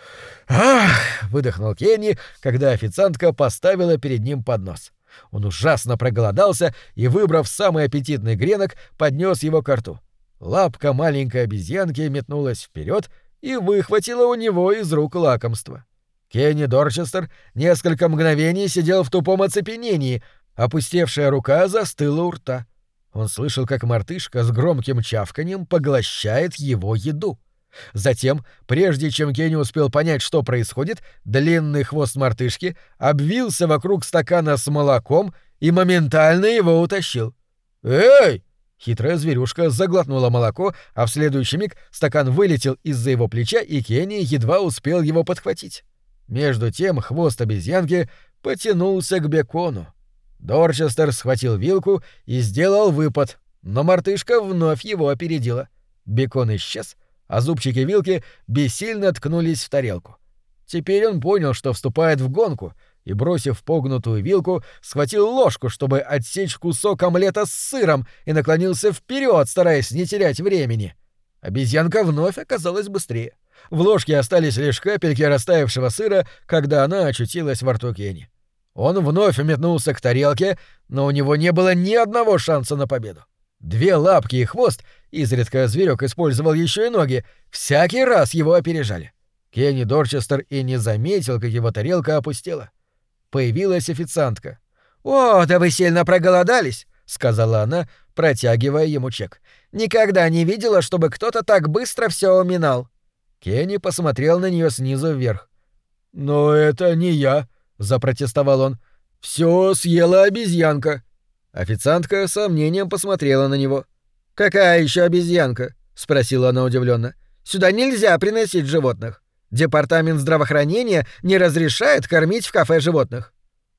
«Ах!» — выдохнул Кенни, когда официантка поставила перед ним поднос. Он ужасно проголодался и, выбрав самый аппетитный гренок, поднес его ко рту. Лапка маленькой обезьянки метнулась вперед и выхватила у него из рук лакомство. Кенни Дорчестер несколько мгновений сидел в тупом оцепенении, опустевшая рука застыла у рта. Он слышал, как мартышка с громким чавканьем поглощает его еду. Затем, прежде чем Кенни успел понять, что происходит, длинный хвост мартышки обвился вокруг стакана с молоком и моментально его утащил. «Эй!» Хитрая зверюшка заглотнула молоко, а в следующий миг стакан вылетел из-за его плеча, и Кенни едва успел его подхватить. Между тем хвост обезьянки потянулся к бекону. Дорчестер схватил вилку и сделал выпад, но мартышка вновь его опередила. Бекон исчез, а зубчики вилки бессильно ткнулись в тарелку. Теперь он понял, что вступает в гонку, и, бросив погнутую вилку, схватил ложку, чтобы отсечь кусок омлета с сыром, и наклонился вперед, стараясь не терять времени. Обезьянка вновь оказалась быстрее. В ложке остались лишь капельки растаявшего сыра, когда она очутилась во рту Кенни. Он вновь метнулся к тарелке, но у него не было ни одного шанса на победу. Две лапки и хвост, изредка зверек использовал еще и ноги, всякий раз его опережали. Кенни Дорчестер и не заметил, как его тарелка опустела. Появилась официантка. «О, да вы сильно проголодались», — сказала она, протягивая ему чек. «Никогда не видела, чтобы кто-то так быстро все уминал». Кенни посмотрел на нее снизу вверх. «Но это не я», — запротестовал он. «Все съела обезьянка». Официантка с сомнением посмотрела на него. «Какая еще обезьянка?» — спросила она удивленно. «Сюда нельзя приносить животных. Департамент здравоохранения не разрешает кормить в кафе животных».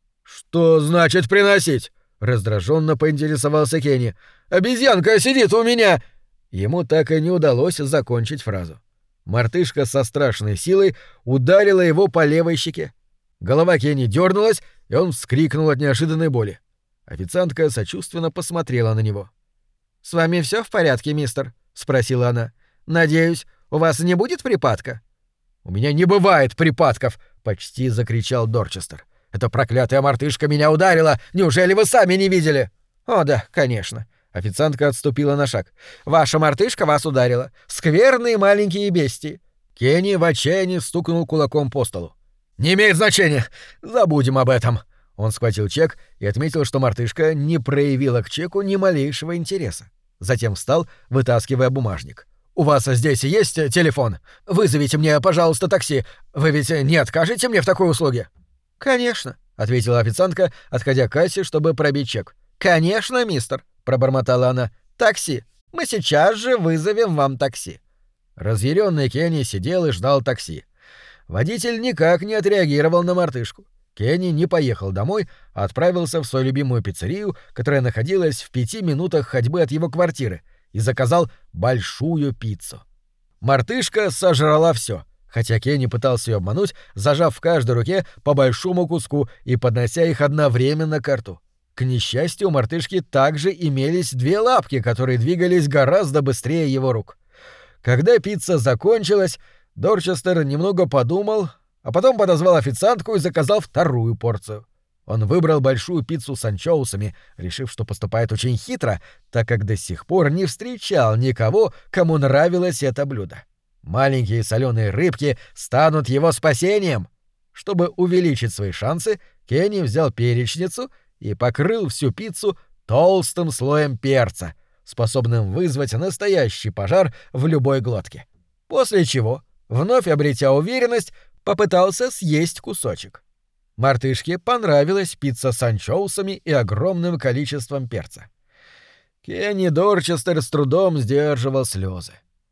«Что значит приносить?» — раздраженно поинтересовался Кенни. «Обезьянка сидит у меня!» Ему так и не удалось закончить фразу. Мартышка со страшной силой ударила его по левой щеке. Голова Кенни дернулась, и он вскрикнул от неожиданной боли. Официантка сочувственно посмотрела на него. «С вами все в порядке, мистер?» — спросила она. «Надеюсь, у вас не будет припадка?» «У меня не бывает припадков!» — почти закричал Дорчестер. «Эта проклятая мартышка меня ударила! Неужели вы сами не видели?» «О да, конечно». Официантка отступила на шаг. «Ваша мартышка вас ударила. Скверные маленькие бестии». Кенни в отчаянии стукнул кулаком по столу. «Не имеет значения! Забудем об этом!» Он схватил чек и отметил, что мартышка не проявила к чеку ни малейшего интереса. Затем встал, вытаскивая бумажник. «У вас здесь есть телефон? Вызовите мне, пожалуйста, такси. Вы ведь не откажете мне в такой услуге?» «Конечно», — ответила официантка, отходя к кассе, чтобы пробить чек. «Конечно, мистер», — пробормотала она. «Такси. Мы сейчас же вызовем вам такси». Разъярённый Кенни сидел и ждал такси. Водитель никак не отреагировал на мартышку. Кенни не поехал домой, а отправился в свою любимую пиццерию, которая находилась в пяти минутах ходьбы от его квартиры, и заказал большую пиццу. Мартышка сожрала все, хотя Кенни пытался ее обмануть, зажав в каждой руке по большому куску и поднося их одновременно к рту. К несчастью, у мартышки также имелись две лапки, которые двигались гораздо быстрее его рук. Когда пицца закончилась, Дорчестер немного подумал, а потом подозвал официантку и заказал вторую порцию. Он выбрал большую пиццу с анчоусами, решив, что поступает очень хитро, так как до сих пор не встречал никого, кому нравилось это блюдо. Маленькие соленые рыбки станут его спасением. Чтобы увеличить свои шансы, Кенни взял перечницу и покрыл всю пиццу толстым слоем перца, способным вызвать настоящий пожар в любой глотке. После чего, вновь обретя уверенность, попытался съесть кусочек. Мартышке понравилась пицца с анчоусами и огромным количеством перца. Кенни Дорчестер с трудом сдерживал слезы.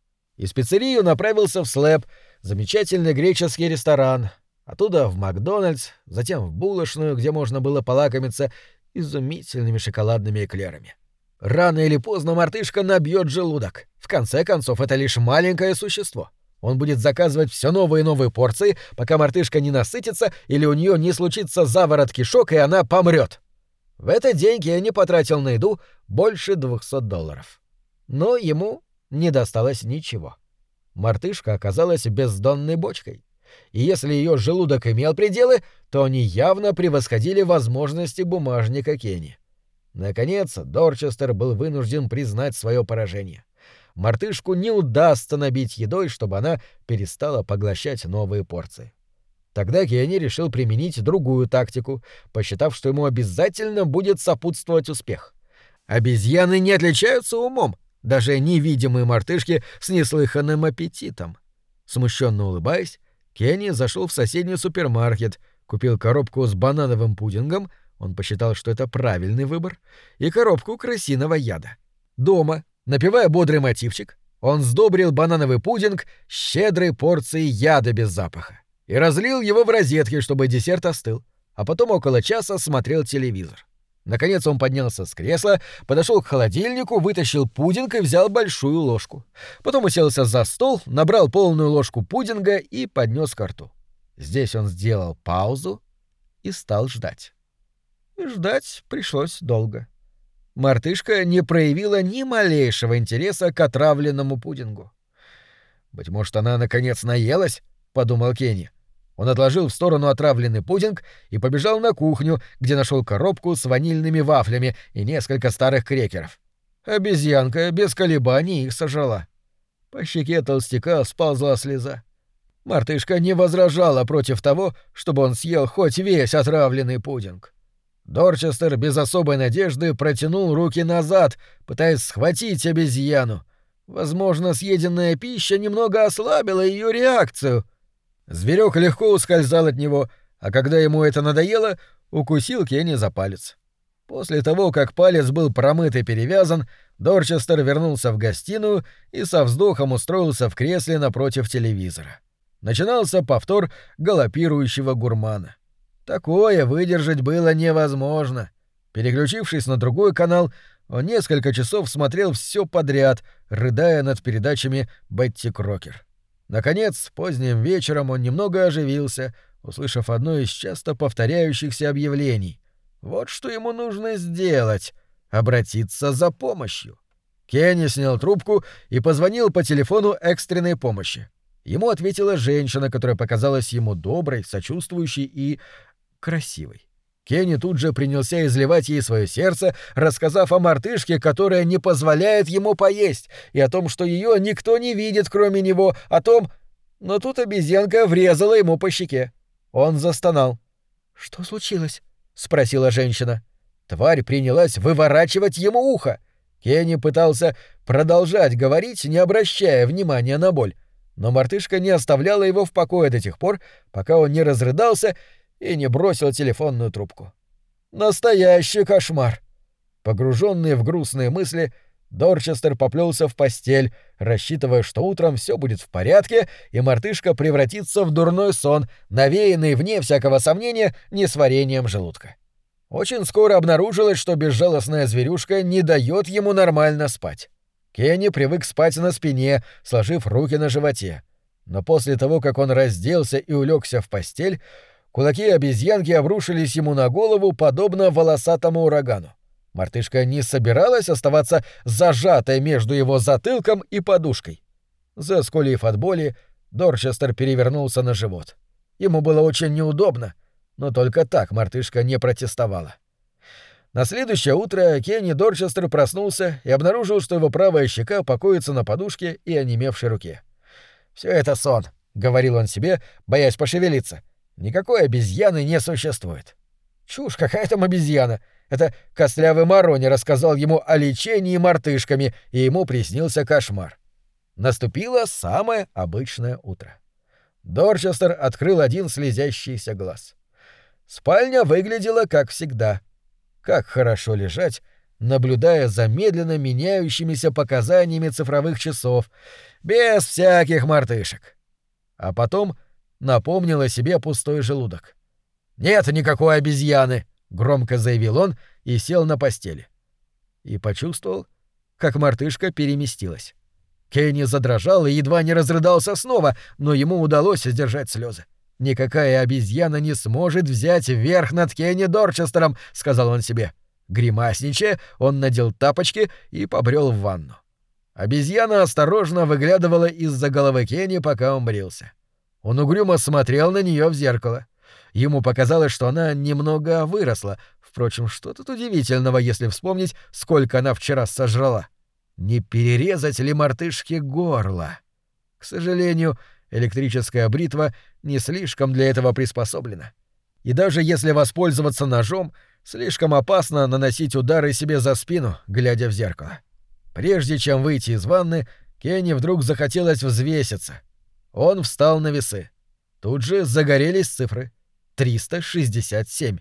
Из пиццерии он направился в Слэп, замечательный греческий ресторан, оттуда в Макдональдс, затем в булочную, где можно было полакомиться изумительными шоколадными эклерами. Рано или поздно мартышка набьет желудок. В конце концов, это лишь маленькое существо. Он будет заказывать все новые и новые порции, пока мартышка не насытится или у нее не случится заворот кишок, и она помрет. В этот день Кенни потратил на еду больше двухсот долларов. Но ему не досталось ничего. Мартышка оказалась бездонной бочкой. И если ее желудок имел пределы, то они явно превосходили возможности бумажника Кенни. Наконец, Дорчестер был вынужден признать свое поражение. Мартышку не удастся набить едой, чтобы она перестала поглощать новые порции. Тогда Кенни решил применить другую тактику, посчитав, что ему обязательно будет сопутствовать успех. Обезьяны не отличаются умом, даже невидимые мартышки с неслыханным аппетитом. Смущенно улыбаясь, Кенни зашел в соседний супермаркет, купил коробку с банановым пудингом, он посчитал, что это правильный выбор, и коробку крысиного яда. Дома, напевая бодрый мотивчик, он сдобрил банановый пудинг щедрой порцией яда без запаха и разлил его в розетки, чтобы десерт остыл, а потом около часа смотрел телевизор. Наконец он поднялся с кресла, подошел к холодильнику, вытащил пудинг и взял большую ложку. Потом уселся за стол, набрал полную ложку пудинга и поднес ко рту. Здесь он сделал паузу и стал ждать. И ждать пришлось долго. Мартышка не проявила ни малейшего интереса к отравленному пудингу. «Быть может, она, наконец, наелась?» — подумал Кенни. Он отложил в сторону отравленный пудинг и побежал на кухню, где нашел коробку с ванильными вафлями и несколько старых крекеров. Обезьянка без колебаний их сожрала. По щеке толстяка сползла слеза. Мартышка не возражала против того, чтобы он съел хоть весь отравленный пудинг. Дорчестер без особой надежды протянул руки назад, пытаясь схватить обезьяну. Возможно, съеденная пища немного ослабила ее реакцию. Зверек легко ускользал от него, а когда ему это надоело, укусил Кенни за палец. После того, как палец был промыт и перевязан, Дорчестер вернулся в гостиную и со вздохом устроился в кресле напротив телевизора. Начинался повтор галопирующего гурмана. Такое выдержать было невозможно. Переключившись на другой канал, он несколько часов смотрел все подряд, рыдая над передачами Бетти Крокер. Наконец, поздним вечером он немного оживился, услышав одно из часто повторяющихся объявлений. Вот что ему нужно сделать — обратиться за помощью. Кенни снял трубку и позвонил по телефону экстренной помощи. Ему ответила женщина, которая показалась ему доброй, сочувствующей и красивой. Кенни тут же принялся изливать ей свое сердце, рассказав о мартышке, которая не позволяет ему поесть, и о том, что ее никто не видит, кроме него, о том... Но тут обезьянка врезала ему по щеке. Он застонал. «Что случилось?» — спросила женщина. Тварь принялась выворачивать ему ухо. Кенни пытался продолжать говорить, не обращая внимания на боль, но мартышка не оставляла его в покое до тех пор, пока он не разрыдался и не бросил телефонную трубку. Настоящий кошмар! Погруженный в грустные мысли, Дорчестер поплелся в постель, рассчитывая, что утром все будет в порядке, и мартышка превратится в дурной сон, навеянный, вне всякого сомнения, несварением желудка. Очень скоро обнаружилось, что безжалостная зверюшка не дает ему нормально спать. Кенни привык спать на спине, сложив руки на животе. Но после того, как он разделся и улегся в постель, кулаки обезьянки обрушились ему на голову, подобно волосатому урагану. Мартышка не собиралась оставаться зажатой между его затылком и подушкой. Заскулив от боли, Дорчестер перевернулся на живот. Ему было очень неудобно, но только так мартышка не протестовала. На следующее утро Кенни Дорчестер проснулся и обнаружил, что его правая щека покоится на подушке и онемевшей руке. Все это сон», — говорил он себе, боясь пошевелиться. «Никакой обезьяны не существует». Чушь, какая там обезьяна? Это костлявый Марони рассказал ему о лечении мартышками, и ему приснился кошмар. Наступило самое обычное утро. Дорчестер открыл один слезящийся глаз. Спальня выглядела как всегда. Как хорошо лежать, наблюдая за медленно меняющимися показаниями цифровых часов, без всяких мартышек. А потом напомнил о себе пустой желудок. «Нет никакой обезьяны!» — громко заявил он и сел на постели. И почувствовал, как мартышка переместилась. Кенни задрожал и едва не разрыдался снова, но ему удалось сдержать слезы. «Никакая обезьяна не сможет взять верх над Кенни Дорчестером», — сказал он себе. Гримасничая, он надел тапочки и побрел в ванну. Обезьяна осторожно выглядывала из-за головы Кенни, пока он брился. Он угрюмо смотрел на нее в зеркало. Ему показалось, что она немного выросла. Впрочем, что тут удивительного, если вспомнить, сколько она вчера сожрала. Не перерезать ли мартышке горло? К сожалению, электрическая бритва не слишком для этого приспособлена. И даже если воспользоваться ножом, слишком опасно наносить удары себе за спину, глядя в зеркало. Прежде чем выйти из ванны, Кенни вдруг захотелось взвеситься. Он встал на весы. Тут же загорелись цифры. триста шестьдесят семь.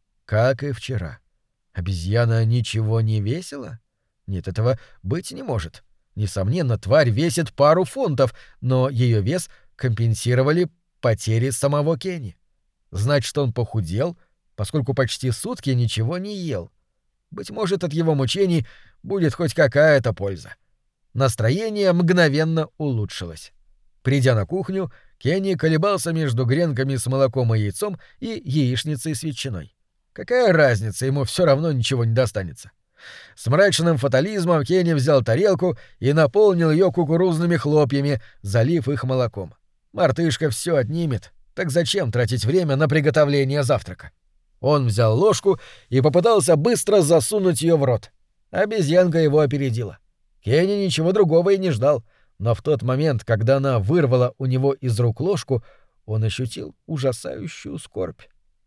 Как и вчера. Обезьяна ничего не весила? Нет, этого быть не может. Несомненно, тварь весит пару фунтов, но ее вес компенсировали потери самого Кенни. Значит, он похудел, поскольку почти сутки ничего не ел. Быть может, от его мучений будет хоть какая-то польза. Настроение мгновенно улучшилось. Придя на кухню, Кенни колебался между гренками с молоком и яйцом и яичницей с ветчиной. Какая разница, ему все равно ничего не достанется. С мрачным фатализмом Кенни взял тарелку и наполнил ее кукурузными хлопьями, залив их молоком. Мартышка все отнимет, так зачем тратить время на приготовление завтрака? Он взял ложку и попытался быстро засунуть ее в рот. Обезьянка его опередила. Кенни ничего другого и не ждал, но в тот момент, когда она вырвала у него из рук ложку, он ощутил ужасающую скорбь.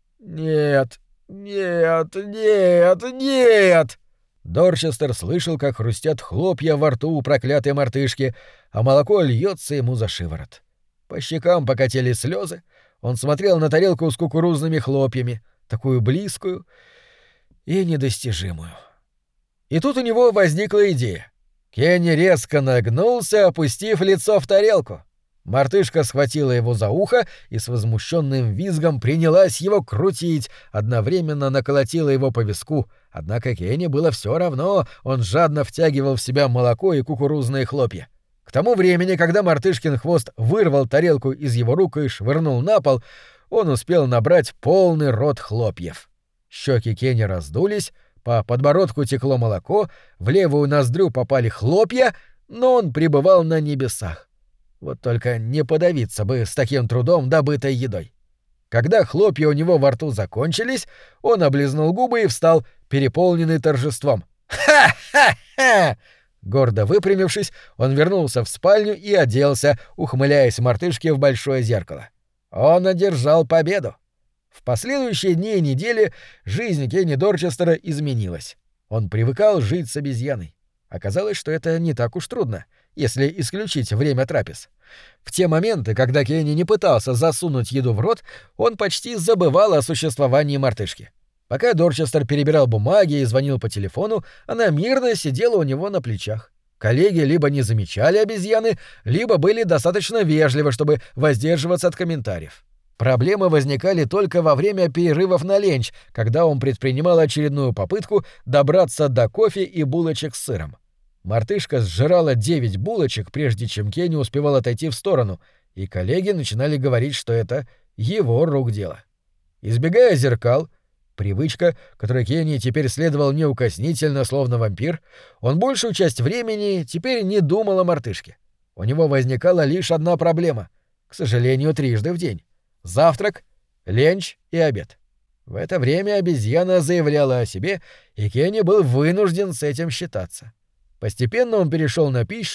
«Нет, нет, нет, нет!» Дорчестер слышал, как хрустят хлопья во рту у проклятой мартышки, а молоко льется ему за шиворот. По щекам покатились слезы. Он смотрел на тарелку с кукурузными хлопьями, такую близкую и недостижимую. И тут у него возникла идея. Кенни резко нагнулся, опустив лицо в тарелку. Мартышка схватила его за ухо и с возмущенным визгом принялась его крутить, одновременно наколотила его по виску. Однако Кенни было все равно, он жадно втягивал в себя молоко и кукурузные хлопья. К тому времени, когда мартышкин хвост вырвал тарелку из его рук и швырнул на пол, он успел набрать полный рот хлопьев. Щеки Кенни раздулись, по подбородку текло молоко, в левую ноздрю попали хлопья, но он пребывал на небесах. Вот только не подавиться бы с таким трудом добытой едой. Когда хлопья у него во рту закончились, он облизнул губы и встал, переполненный торжеством. «Ха-ха-ха!» Гордо выпрямившись, он вернулся в спальню и оделся, ухмыляясь мартышке в большое зеркало. Он одержал победу. В последующие дни и недели жизнь Кенни Дорчестера изменилась. Он привыкал жить с обезьяной. Оказалось, что это не так уж трудно, если исключить время трапез. В те моменты, когда Кенни не пытался засунуть еду в рот, он почти забывал о существовании мартышки. Пока Дорчестер перебирал бумаги и звонил по телефону, она мирно сидела у него на плечах. Коллеги либо не замечали обезьяны, либо были достаточно вежливы, чтобы воздерживаться от комментариев. Проблемы возникали только во время перерывов на ленч, когда он предпринимал очередную попытку добраться до кофе и булочек с сыром. Мартышка сжирала девять булочек, прежде чем Кенни успевал отойти в сторону, и коллеги начинали говорить, что это его рук дело. Избегая зеркал, привычка, которой Кенни теперь следовал неукоснительно, словно вампир, он большую часть времени теперь не думал о мартышке. У него возникала лишь одна проблема, к сожалению, трижды в день. Завтрак, ленч и обед. В это время обезьяна заявляла о себе, и Кенни был вынужден с этим считаться. Постепенно он перешел на пищу,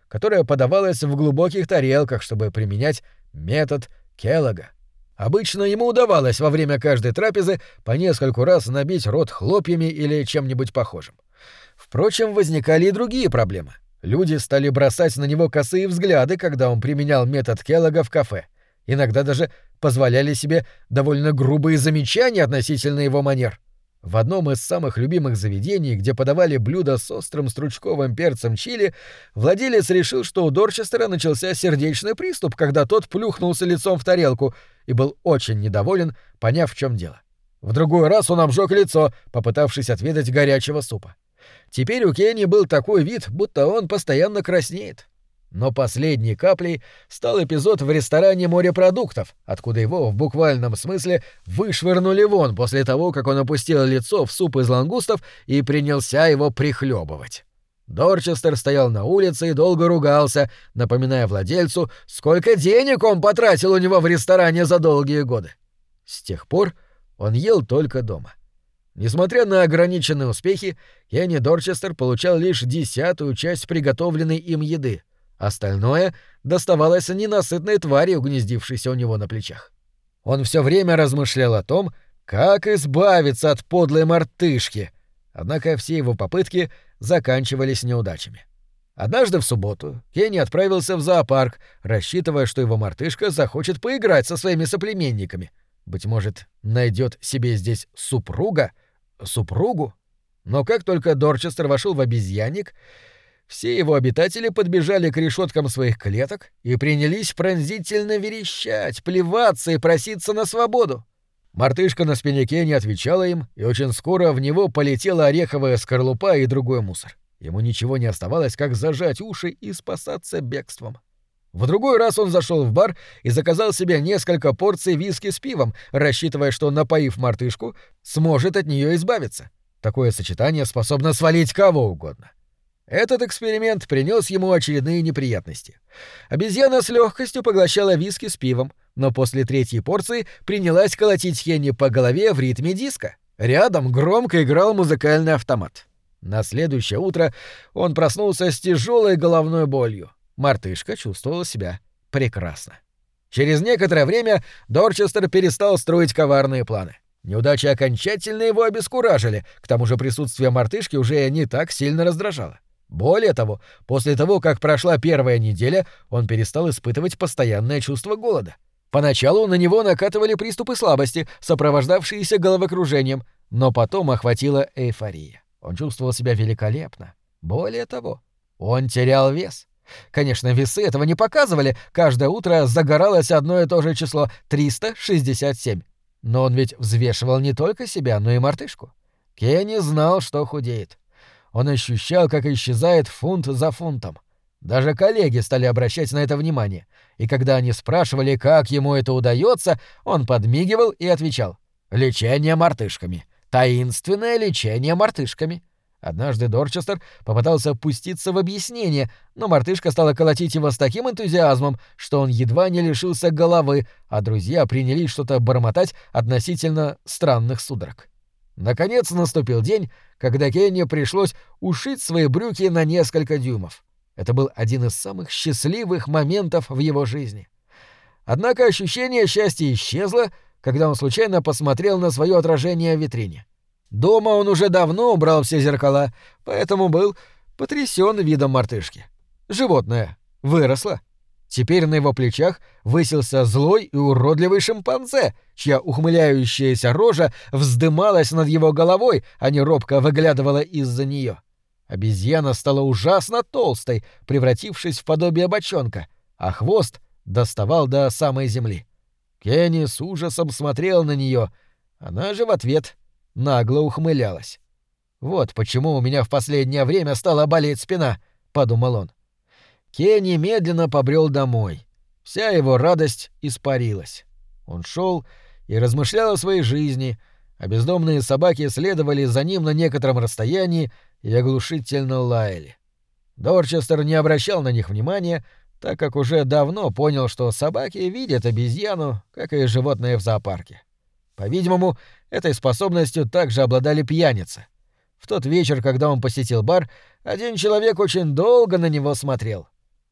которая подавалась в глубоких тарелках, чтобы применять метод Келлога. Обычно ему удавалось во время каждой трапезы по нескольку раз набить рот хлопьями или чем-нибудь похожим. Впрочем, возникали и другие проблемы. Люди стали бросать на него косые взгляды, когда он применял метод Келлога в кафе. Иногда даже позволяли себе довольно грубые замечания относительно его манер. В одном из самых любимых заведений, где подавали блюда с острым стручковым перцем чили, владелец решил, что у Дорчестера начался сердечный приступ, когда тот плюхнулся лицом в тарелку, и был очень недоволен, поняв, в чем дело. В другой раз он обжег лицо, попытавшись отведать горячего супа. Теперь у Кенни был такой вид, будто он постоянно краснеет. Но последней каплей стал эпизод в ресторане морепродуктов, откуда его, в буквальном смысле, вышвырнули вон после того, как он опустил лицо в суп из лангустов и принялся его прихлебывать. Дорчестер стоял на улице и долго ругался, напоминая владельцу, сколько денег он потратил у него в ресторане за долгие годы. С тех пор он ел только дома. Несмотря на ограниченные успехи, Кенни Дорчестер получал лишь десятую часть приготовленной им еды. Остальное доставалось ненасытной твари, угнездившейся у него на плечах. Он все время размышлял о том, как избавиться от подлой мартышки, однако все его попытки заканчивались неудачами. Однажды в субботу Кенни отправился в зоопарк, рассчитывая, что его мартышка захочет поиграть со своими соплеменниками. Быть может, найдет себе здесь супруга, супругу? Но как только Дорчестер вошел в обезьянник, все его обитатели подбежали к решеткам своих клеток и принялись пронзительно верещать, плеваться и проситься на свободу. Мартышка на спине Кенни отвечала им, и очень скоро в него полетела ореховая скорлупа и другой мусор. Ему ничего не оставалось, как зажать уши и спасаться бегством. В другой раз он зашел в бар и заказал себе несколько порций виски с пивом, рассчитывая, что, напоив мартышку, сможет от нее избавиться. Такое сочетание способно свалить кого угодно. Этот эксперимент принес ему очередные неприятности. Обезьяна с легкостью поглощала виски с пивом, но после третьей порции принялась колотить Кенни по голове в ритме диска. Рядом громко играл музыкальный автомат. На следующее утро он проснулся с тяжелой головной болью. Мартышка чувствовала себя прекрасно. Через некоторое время Дорчестер перестал строить коварные планы. Неудачи окончательно его обескуражили, к тому же присутствие мартышки уже не так сильно раздражало. Более того, после того, как прошла первая неделя, он перестал испытывать постоянное чувство голода. Поначалу на него накатывали приступы слабости, сопровождавшиеся головокружением, но потом охватила эйфория. Он чувствовал себя великолепно. Более того, он терял вес. Конечно, весы этого не показывали, каждое утро загоралось одно и то же число — триста шестьдесят семь. Но он ведь взвешивал не только себя, но и мартышку. Кенни знал, что худеет. Он ощущал, как исчезает фунт за фунтом. Даже коллеги стали обращать на это внимание, и когда они спрашивали, как ему это удается, он подмигивал и отвечал: «Лечение мартышками. Таинственное лечение мартышками». Однажды Дорчестер попытался пуститься в объяснение, но мартышка стала колотить его с таким энтузиазмом, что он едва не лишился головы, а друзья принялись что-то бормотать относительно странных судорог. Наконец наступил день, когда Кенни пришлось ушить свои брюки на несколько дюймов. Это был один из самых счастливых моментов в его жизни. Однако ощущение счастья исчезло, когда он случайно посмотрел на свое отражение в витрине. Дома он уже давно убрал все зеркала, поэтому был потрясен видом мартышки. Животное выросло. Теперь на его плечах высился злой и уродливый шимпанзе, чья ухмыляющаяся рожа вздымалась над его головой, а не робко выглядывала из-за нее. Обезьяна стала ужасно толстой, превратившись в подобие бочонка, а хвост доставал до самой земли. Кенни с ужасом смотрел на нее, она же в ответ нагло ухмылялась. «Вот почему у меня в последнее время стала болеть спина», — подумал он. Кенни медленно побрел домой. Вся его радость испарилась. Он шел и размышлял о своей жизни, а бездомные собаки следовали за ним на некотором расстоянии и оглушительно лаяли. Дорчестер не обращал на них внимания, так как уже давно понял, что собаки видят обезьяну, как и животные в зоопарке. По-видимому, этой способностью также обладали пьяницы. В тот вечер, когда он посетил бар, один человек очень долго на него смотрел.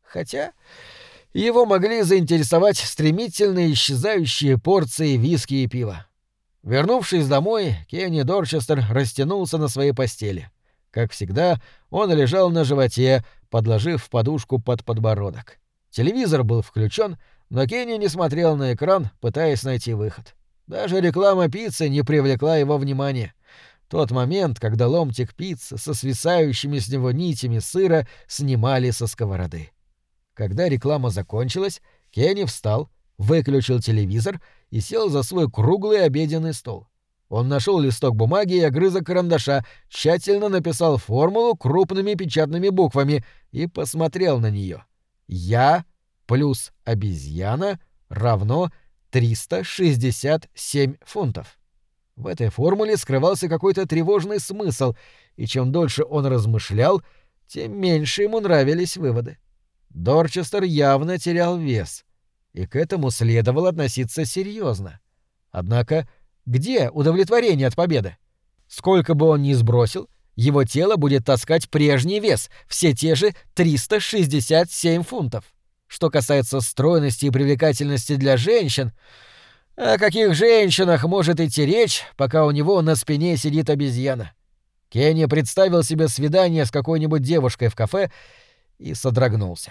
Хотя его могли заинтересовать стремительно исчезающие порции виски и пива. Вернувшись домой, Кенни Дорчестер растянулся на своей постели. Как всегда, он лежал на животе, подложив подушку под подбородок. Телевизор был включен, но Кенни не смотрел на экран, пытаясь найти выход. Даже реклама пиццы не привлекла его внимания. Тот момент, когда ломтик пиццы со свисающими с него нитями сыра снимали со сковороды. Когда реклама закончилась, Кенни встал, выключил телевизор и сел за свой круглый обеденный стол. Он нашел листок бумаги и огрызок карандаша, тщательно написал формулу крупными печатными буквами и посмотрел на нее. «Я плюс обезьяна равно триста шестьдесят семь фунтов». В этой формуле скрывался какой-то тревожный смысл, и чем дольше он размышлял, тем меньше ему нравились выводы. Дорчестер явно терял вес, и к этому следовало относиться серьезно. Однако где удовлетворение от победы? Сколько бы он ни сбросил, его тело будет таскать прежний вес, все те же триста шестьдесят семь фунтов. Что касается стройности и привлекательности для женщин, о каких женщинах может идти речь, пока у него на спине сидит обезьяна? Кенни представил себе свидание с какой-нибудь девушкой в кафе и содрогнулся.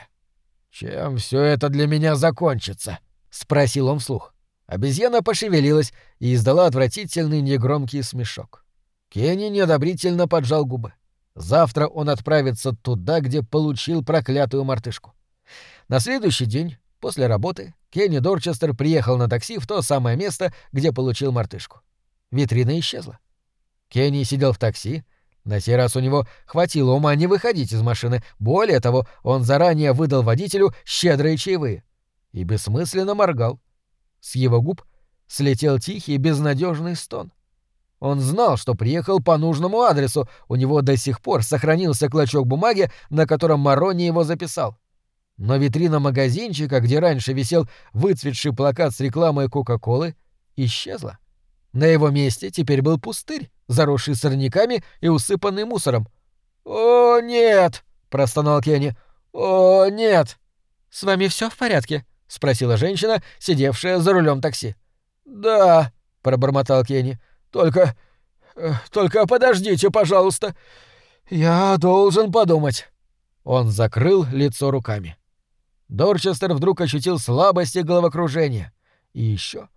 «Чем все это для меня закончится?» — спросил он вслух. Обезьяна пошевелилась и издала отвратительный негромкий смешок. Кенни неодобрительно поджал губы. Завтра он отправится туда, где получил проклятую мартышку. На следующий день, после работы, Кенни Дорчестер приехал на такси в то самое место, где получил мартышку. Витрина исчезла. Кенни сидел в такси. На сей раз у него хватило ума не выходить из машины. Более того, он заранее выдал водителю щедрые чаевые. И бессмысленно моргал. С его губ слетел тихий безнадежный стон. Он знал, что приехал по нужному адресу. У него до сих пор сохранился клочок бумаги, на котором Марони его записал. Но витрина магазинчика, где раньше висел выцветший плакат с рекламой Кока-Колы, исчезла. На его месте теперь был пустырь, заросший сорняками и усыпанный мусором. «О, нет!» — простонал Кенни. «О, нет!» «С вами все в порядке?» — спросила женщина, сидевшая за рулем такси. «Да», — пробормотал Кенни. «Только... только подождите, пожалуйста. Я должен подумать». Он закрыл лицо руками. Дорчестер вдруг ощутил слабость и головокружение. И еще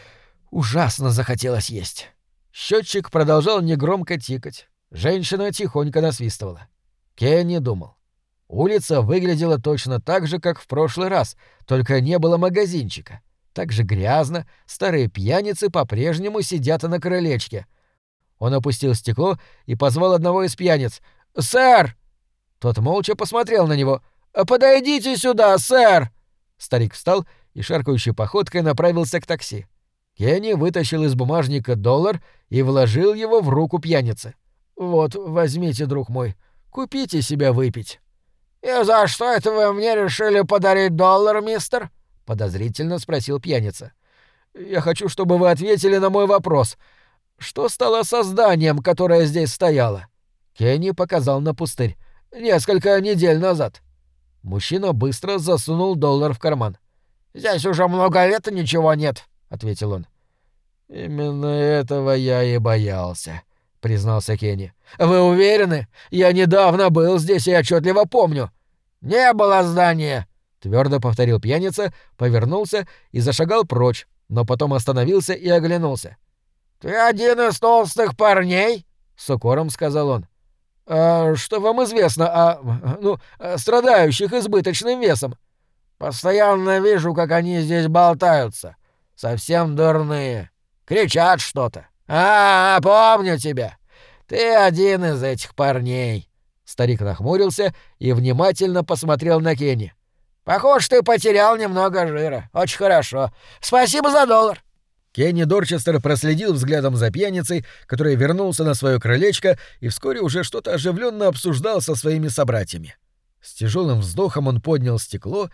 ужасно захотелось есть. Счетчик продолжал негромко тикать. Женщина тихонько насвистывала. Кенни думал. Улица выглядела точно так же, как в прошлый раз, только не было магазинчика. Так же грязно, старые пьяницы по-прежнему сидят на крылечке. Он опустил стекло и позвал одного из пьяниц. «Сэр!» Тот молча посмотрел на него. «Подойдите сюда, сэр!» Старик встал и шаркающей походкой направился к такси. Кенни вытащил из бумажника доллар и вложил его в руку пьяницы. «Вот, возьмите, друг мой, купите себе выпить». «И за что это вы мне решили подарить доллар, мистер?» — подозрительно спросил пьяница. «Я хочу, чтобы вы ответили на мой вопрос. Что стало со зданием, которое здесь стояло?» Кенни показал на пустырь. «Несколько недель назад». Мужчина быстро засунул доллар в карман. «Здесь уже много лет ничего нет», — ответил он. «Именно этого я и боялся», — признался Кенни. «Вы уверены? Я недавно был здесь и отчетливо помню». «Не было здания», — твердо повторил пьяница, повернулся и зашагал прочь, но потом остановился и оглянулся. «Ты один из толстых парней?» — с укором сказал он. «А что вам известно о, ну, о страдающих избыточным весом?» «Постоянно вижу, как они здесь болтаются. Совсем дурные. Кричат что-то. А, помню тебя. Ты один из этих парней». Старик нахмурился и внимательно посмотрел на Кенни. «Похоже, ты потерял немного жира. Очень хорошо. Спасибо за доллар». Кенни Дорчестер проследил взглядом за пьяницей, который вернулся на свое крылечко и вскоре уже что-то оживленно обсуждал со своими собратьями. С тяжелым вздохом он поднял стекло,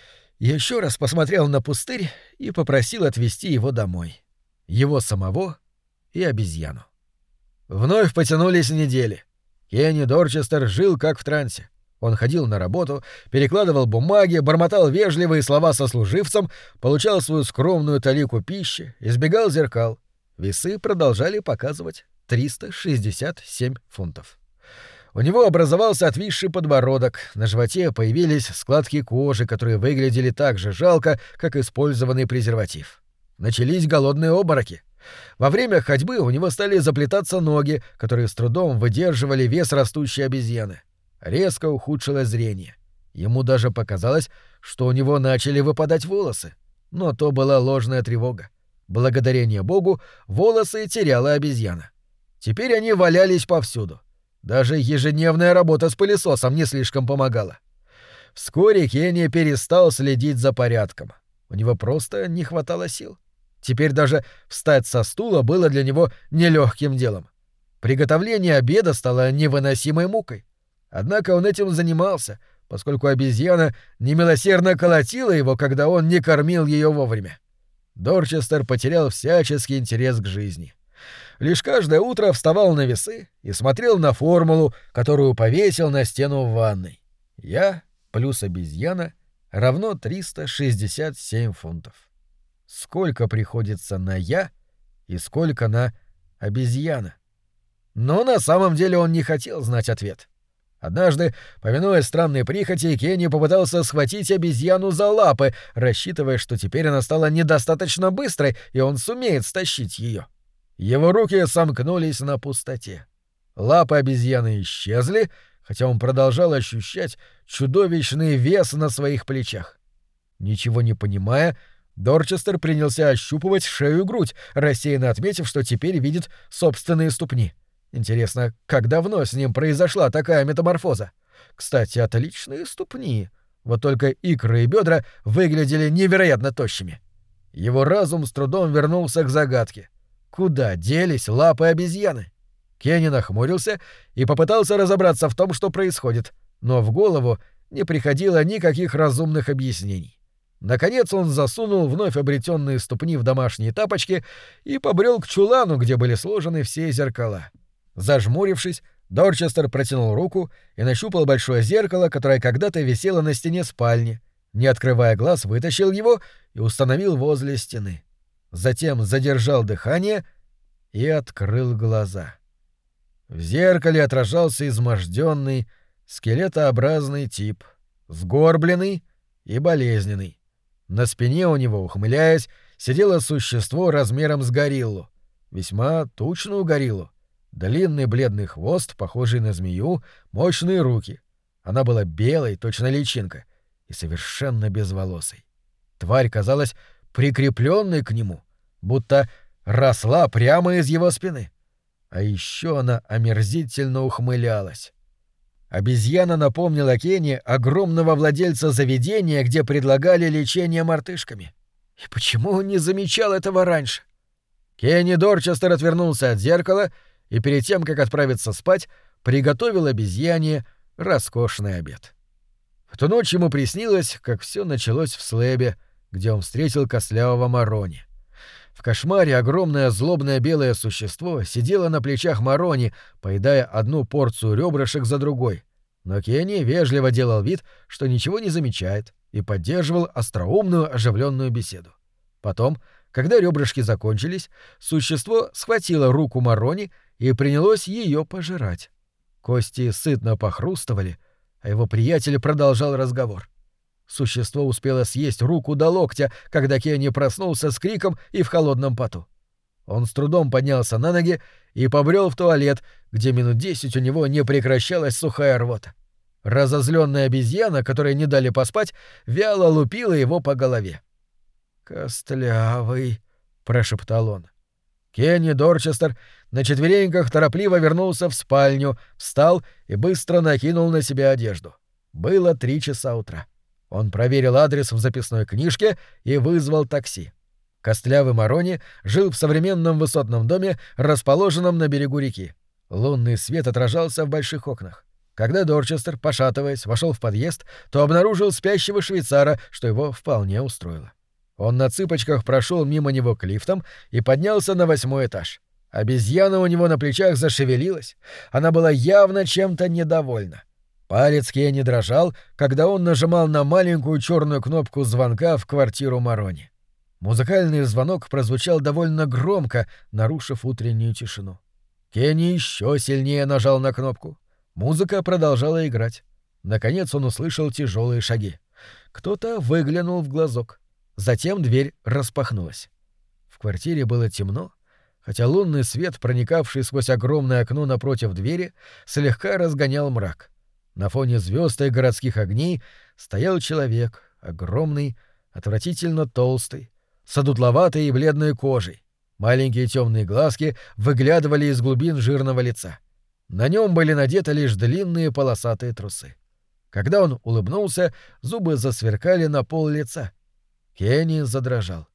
еще раз посмотрел на пустырь и попросил отвезти его домой. Его самого и обезьяну. Вновь потянулись недели. Кенни Дорчестер жил как в трансе. Он ходил на работу, перекладывал бумаги, бормотал вежливые слова сослуживцам, получал свою скромную талику пищи, избегал зеркал. Весы продолжали показывать триста шестьдесят семь фунтов. У него образовался отвисший подбородок, на животе появились складки кожи, которые выглядели так же жалко, как использованный презерватив. Начались голодные обмороки. Во время ходьбы у него стали заплетаться ноги, которые с трудом выдерживали вес растущей обезьяны. Резко ухудшилось зрение. Ему даже показалось, что у него начали выпадать волосы. Но то была ложная тревога. Благодарение Богу, волосы теряла обезьяна. Теперь они валялись повсюду. Даже ежедневная работа с пылесосом не слишком помогала. Вскоре Кенни перестал следить за порядком. У него просто не хватало сил. Теперь даже встать со стула было для него нелегким делом. Приготовление обеда стало невыносимой мукой. Однако он этим занимался, поскольку обезьяна немилосердно колотила его, когда он не кормил ее вовремя. Дорчестер потерял всяческий интерес к жизни. Лишь каждое утро вставал на весы и смотрел на формулу, которую повесил на стену в ванной. Я плюс обезьяна равно триста шестьдесят семь фунтов. Сколько приходится на «я» и сколько на «обезьяна»? Но на самом деле он не хотел знать ответ. Однажды, повинуясь странной прихоти, Кенни попытался схватить обезьяну за лапы, рассчитывая, что теперь она стала недостаточно быстрой, и он сумеет стащить ее. Его руки сомкнулись на пустоте. Лапы обезьяны исчезли, хотя он продолжал ощущать чудовищный вес на своих плечах. Ничего не понимая, Дорчестер принялся ощупывать шею и грудь, рассеянно отметив, что теперь видит собственные ступни. Интересно, как давно с ним произошла такая метаморфоза? Кстати, отличные ступни. Вот только икры и бедра выглядели невероятно тощими. Его разум с трудом вернулся к загадке. Куда делись лапы обезьяны? Кенни нахмурился и попытался разобраться в том, что происходит, но в голову не приходило никаких разумных объяснений. Наконец он засунул вновь обретенные ступни в домашние тапочки и побрел к чулану, где были сложены все зеркала. Зажмурившись, Дорчестер протянул руку и нащупал большое зеркало, которое когда-то висело на стене спальни. Не открывая глаз, вытащил его и установил возле стены. Затем задержал дыхание и открыл глаза. В зеркале отражался изможденный, скелетообразный тип, сгорбленный и болезненный. На спине у него, ухмыляясь, сидело существо размером с гориллу, весьма тучную гориллу. Длинный бледный хвост, похожий на змею, мощные руки. Она была белой, точно личинка, и совершенно безволосой. Тварь казалась прикрепленной к нему, будто росла прямо из его спины. А еще она омерзительно ухмылялась. Обезьяна напомнила Кенни огромного владельца заведения, где предлагали лечение мартышками. И почему он не замечал этого раньше? Кенни Дорчестер отвернулся от зеркала и перед тем, как отправиться спать, приготовил обезьяне роскошный обед. В ту ночь ему приснилось, как все началось в слэбе, где он встретил костлявого Марони. В кошмаре огромное злобное белое существо сидело на плечах Марони, поедая одну порцию ребрышек за другой. Но Кенни вежливо делал вид, что ничего не замечает, и поддерживал остроумную оживленную беседу. Потом, когда ребрышки закончились, существо схватило руку Марони и принялось ее пожирать. Кости сытно похрустывали, а его приятель продолжал разговор. Существо успело съесть руку до локтя, когда Кенни проснулся с криком и в холодном поту. Он с трудом поднялся на ноги и побрел в туалет, где минут десять у него не прекращалась сухая рвота. Разозленная обезьяна, которой не дали поспать, вяло лупила его по голове. «Костлявый», — прошептал он. Кенни Дорчестер на четвереньках торопливо вернулся в спальню, встал и быстро накинул на себя одежду. Было три часа утра. Он проверил адрес в записной книжке и вызвал такси. Костлявый Марони жил в современном высотном доме, расположенном на берегу реки. Лунный свет отражался в больших окнах. Когда Дорчестер, пошатываясь, вошел в подъезд, то обнаружил спящего швейцара, что его вполне устроило. Он на цыпочках прошел мимо него к лифтам и поднялся на восьмой этаж. Обезьяна у него на плечах зашевелилась. Она была явно чем-то недовольна. Палец Кенни дрожал, когда он нажимал на маленькую черную кнопку звонка в квартиру Марони. Музыкальный звонок прозвучал довольно громко, нарушив утреннюю тишину. Кенни еще сильнее нажал на кнопку. Музыка продолжала играть. Наконец он услышал тяжелые шаги. Кто-то выглянул в глазок. Затем дверь распахнулась. В квартире было темно, хотя лунный свет, проникавший сквозь огромное окно напротив двери, слегка разгонял мрак. На фоне звезд и городских огней стоял человек, огромный, отвратительно толстый, с одутловатой и бледной кожей. Маленькие темные глазки выглядывали из глубин жирного лица. На нем были надеты лишь длинные полосатые трусы. Когда он улыбнулся, зубы засверкали на пол лица. Кенни задрожал.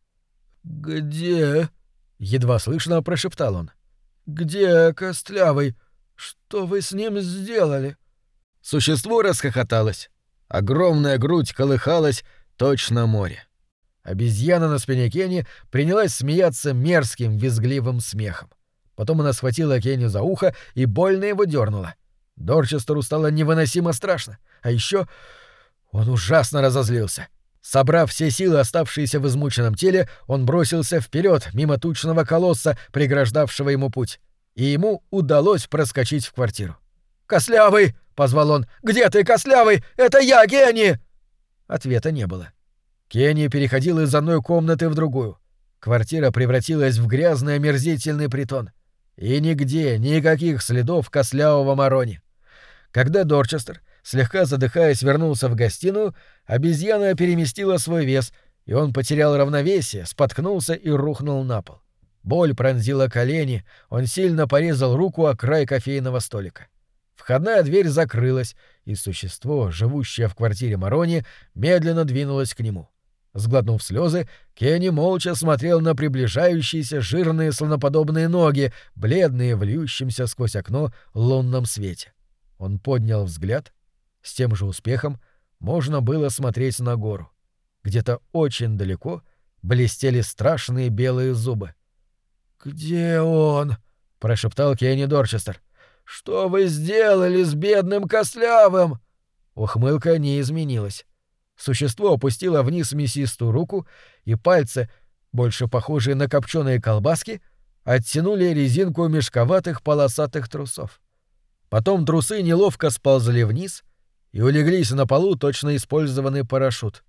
«Где?» — едва слышно прошептал он. «Где Костлявый? Что вы с ним сделали?» Существо расхохоталось. Огромная грудь колыхалась, точно море. Обезьяна на спине Кенни принялась смеяться мерзким, визгливым смехом. Потом она схватила Кенни за ухо и больно его дернула. Дорчестеру стало невыносимо страшно. А еще он ужасно разозлился. Собрав все силы, оставшиеся в измученном теле, он бросился вперед, мимо тучного колосса, преграждавшего ему путь. И ему удалось проскочить в квартиру. «Костлявый!» — позвал он. «Где ты, Костлявый? Это я, Кенни!» Ответа не было. Кенни переходил из одной комнаты в другую. Квартира превратилась в грязный омерзительный притон. И нигде никаких следов костлявого Марони. Когда Дорчестер, слегка задыхаясь, вернулся в гостиную, обезьяна переместила свой вес, и он потерял равновесие, споткнулся и рухнул на пол. Боль пронзила колени, он сильно порезал руку о край кофейного столика. Входная дверь закрылась, и существо, живущее в квартире Марони, медленно двинулось к нему. Сглотнув слезы, Кенни молча смотрел на приближающиеся жирные слоноподобные ноги, бледные в льющемся сквозь окно лунном свете. Он поднял взгляд. С тем же успехом можно было смотреть на гору. Где-то очень далеко блестели страшные белые зубы. «Где он?» — прошептал Кенни Дорчестер. «Что вы сделали с бедным Костлявым?» Ухмылка не изменилась. Существо опустило вниз мясистую руку, и пальцы, больше похожие на копченые колбаски, оттянули резинку мешковатых полосатых трусов. Потом трусы неловко сползли вниз и улеглись на полу точно использованный парашют.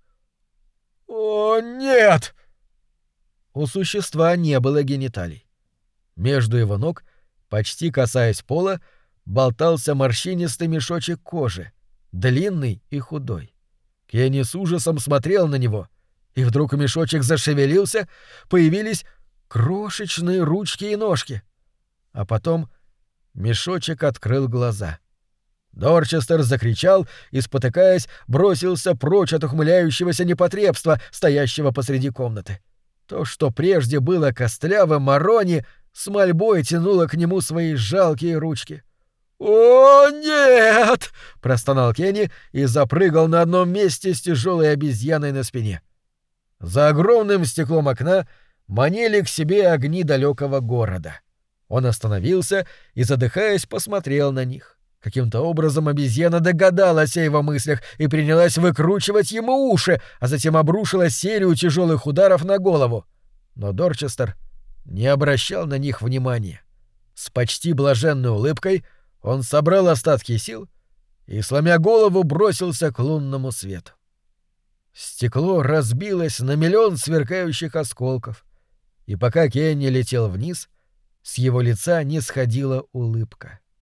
«О, нет!» У существа не было гениталий. Между его ног, почти касаясь пола, болтался морщинистый мешочек кожи, длинный и худой. Кенни с ужасом смотрел на него, и вдруг мешочек зашевелился, появились крошечные ручки и ножки. А потом мешочек открыл глаза. Дорчестер закричал и, спотыкаясь, бросился прочь от ухмыляющегося непотребства, стоящего посреди комнаты. То, что прежде было костлявым Марони, с мольбой тянуло к нему свои жалкие ручки. «О, нет!» — простонал Кенни и запрыгал на одном месте с тяжелой обезьяной на спине. За огромным стеклом окна манили к себе огни далекого города. Он остановился и, задыхаясь, посмотрел на них. Каким-то образом обезьяна догадалась о его мыслях и принялась выкручивать ему уши, а затем обрушила серию тяжелых ударов на голову. Но Дорчестер не обращал на них внимания. С почти блаженной улыбкой он собрал остатки сил и, сломя голову, бросился к лунному свету. Стекло разбилось на миллион сверкающих осколков, и пока Кенни летел вниз, с его лица не сходила улыбка.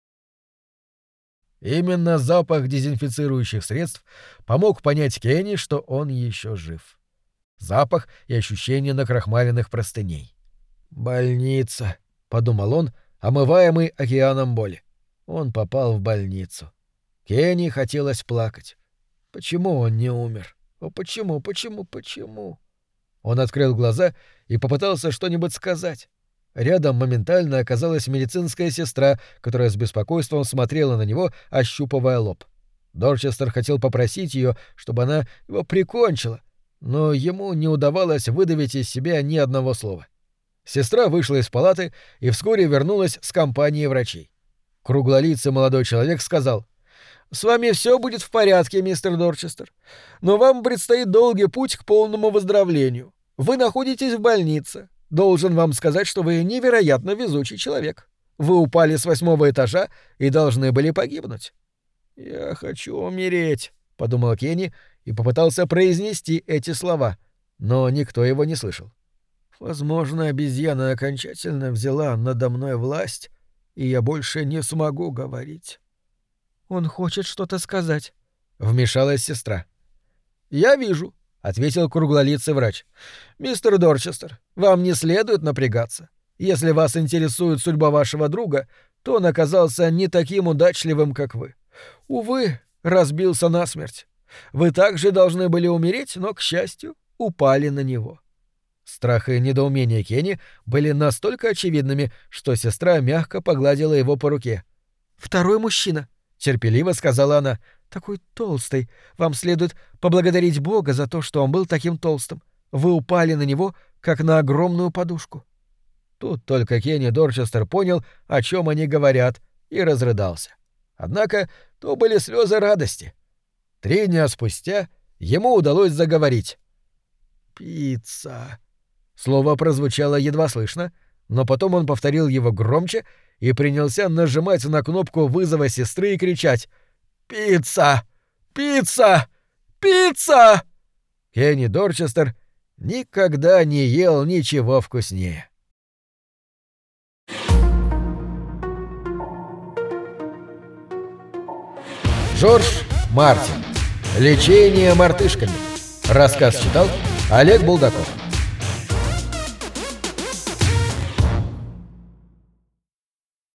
Именно запах дезинфицирующих средств помог понять Кенни, что он еще жив. Запах и ощущение накрахмаленных простыней. «Больница», — подумал он, омываемый океаном боли. Он попал в больницу. Кенни хотелось плакать. Почему он не умер? О, почему, почему, почему? Он открыл глаза и попытался что-нибудь сказать. Рядом моментально оказалась медицинская сестра, которая с беспокойством смотрела на него, ощупывая лоб. Дорчестер хотел попросить ее, чтобы она его прикончила, но ему не удавалось выдавить из себя ни одного слова. Сестра вышла из палаты и вскоре вернулась с компанией врачей. Круглолицый молодой человек сказал: С вами все будет в порядке, мистер Дорчестер. Но вам предстоит долгий путь к полному выздоровлению. Вы находитесь в больнице. Должен вам сказать, что вы невероятно везучий человек. Вы упали с восьмого этажа и должны были погибнуть». «Я хочу умереть», — подумал Кенни и попытался произнести эти слова, но никто его не слышал. «Возможно, обезьяна окончательно взяла надо мной власть, и я больше не смогу говорить». «Он хочет что-то сказать», — вмешалась сестра. «Я вижу», — ответил круглолицый врач. «Мистер Дорчестер, вам не следует напрягаться. Если вас интересует судьба вашего друга, то он оказался не таким удачливым, как вы. Увы, разбился насмерть. Вы также должны были умереть, но, к счастью, упали на него». Страх и недоумение Кенни были настолько очевидными, что сестра мягко погладила его по руке. «Второй мужчина», — терпеливо сказала она. «Такой толстый. Вам следует поблагодарить Бога за то, что он был таким толстым. Вы упали на него, как на огромную подушку». Тут только Кенни Дорчестер понял, о чем они говорят, и разрыдался. Однако то были слезы радости. Три дня спустя ему удалось заговорить. «Пицца». Слово прозвучало едва слышно, но потом он повторил его громче и принялся нажимать на кнопку вызова сестры и кричать: «Пицца! Пицца! Пицца!» Кенни Дорчестер никогда не ел ничего вкуснее. Джордж Мартин. Лечение мартышками. Рассказ читал Олег Булдаков.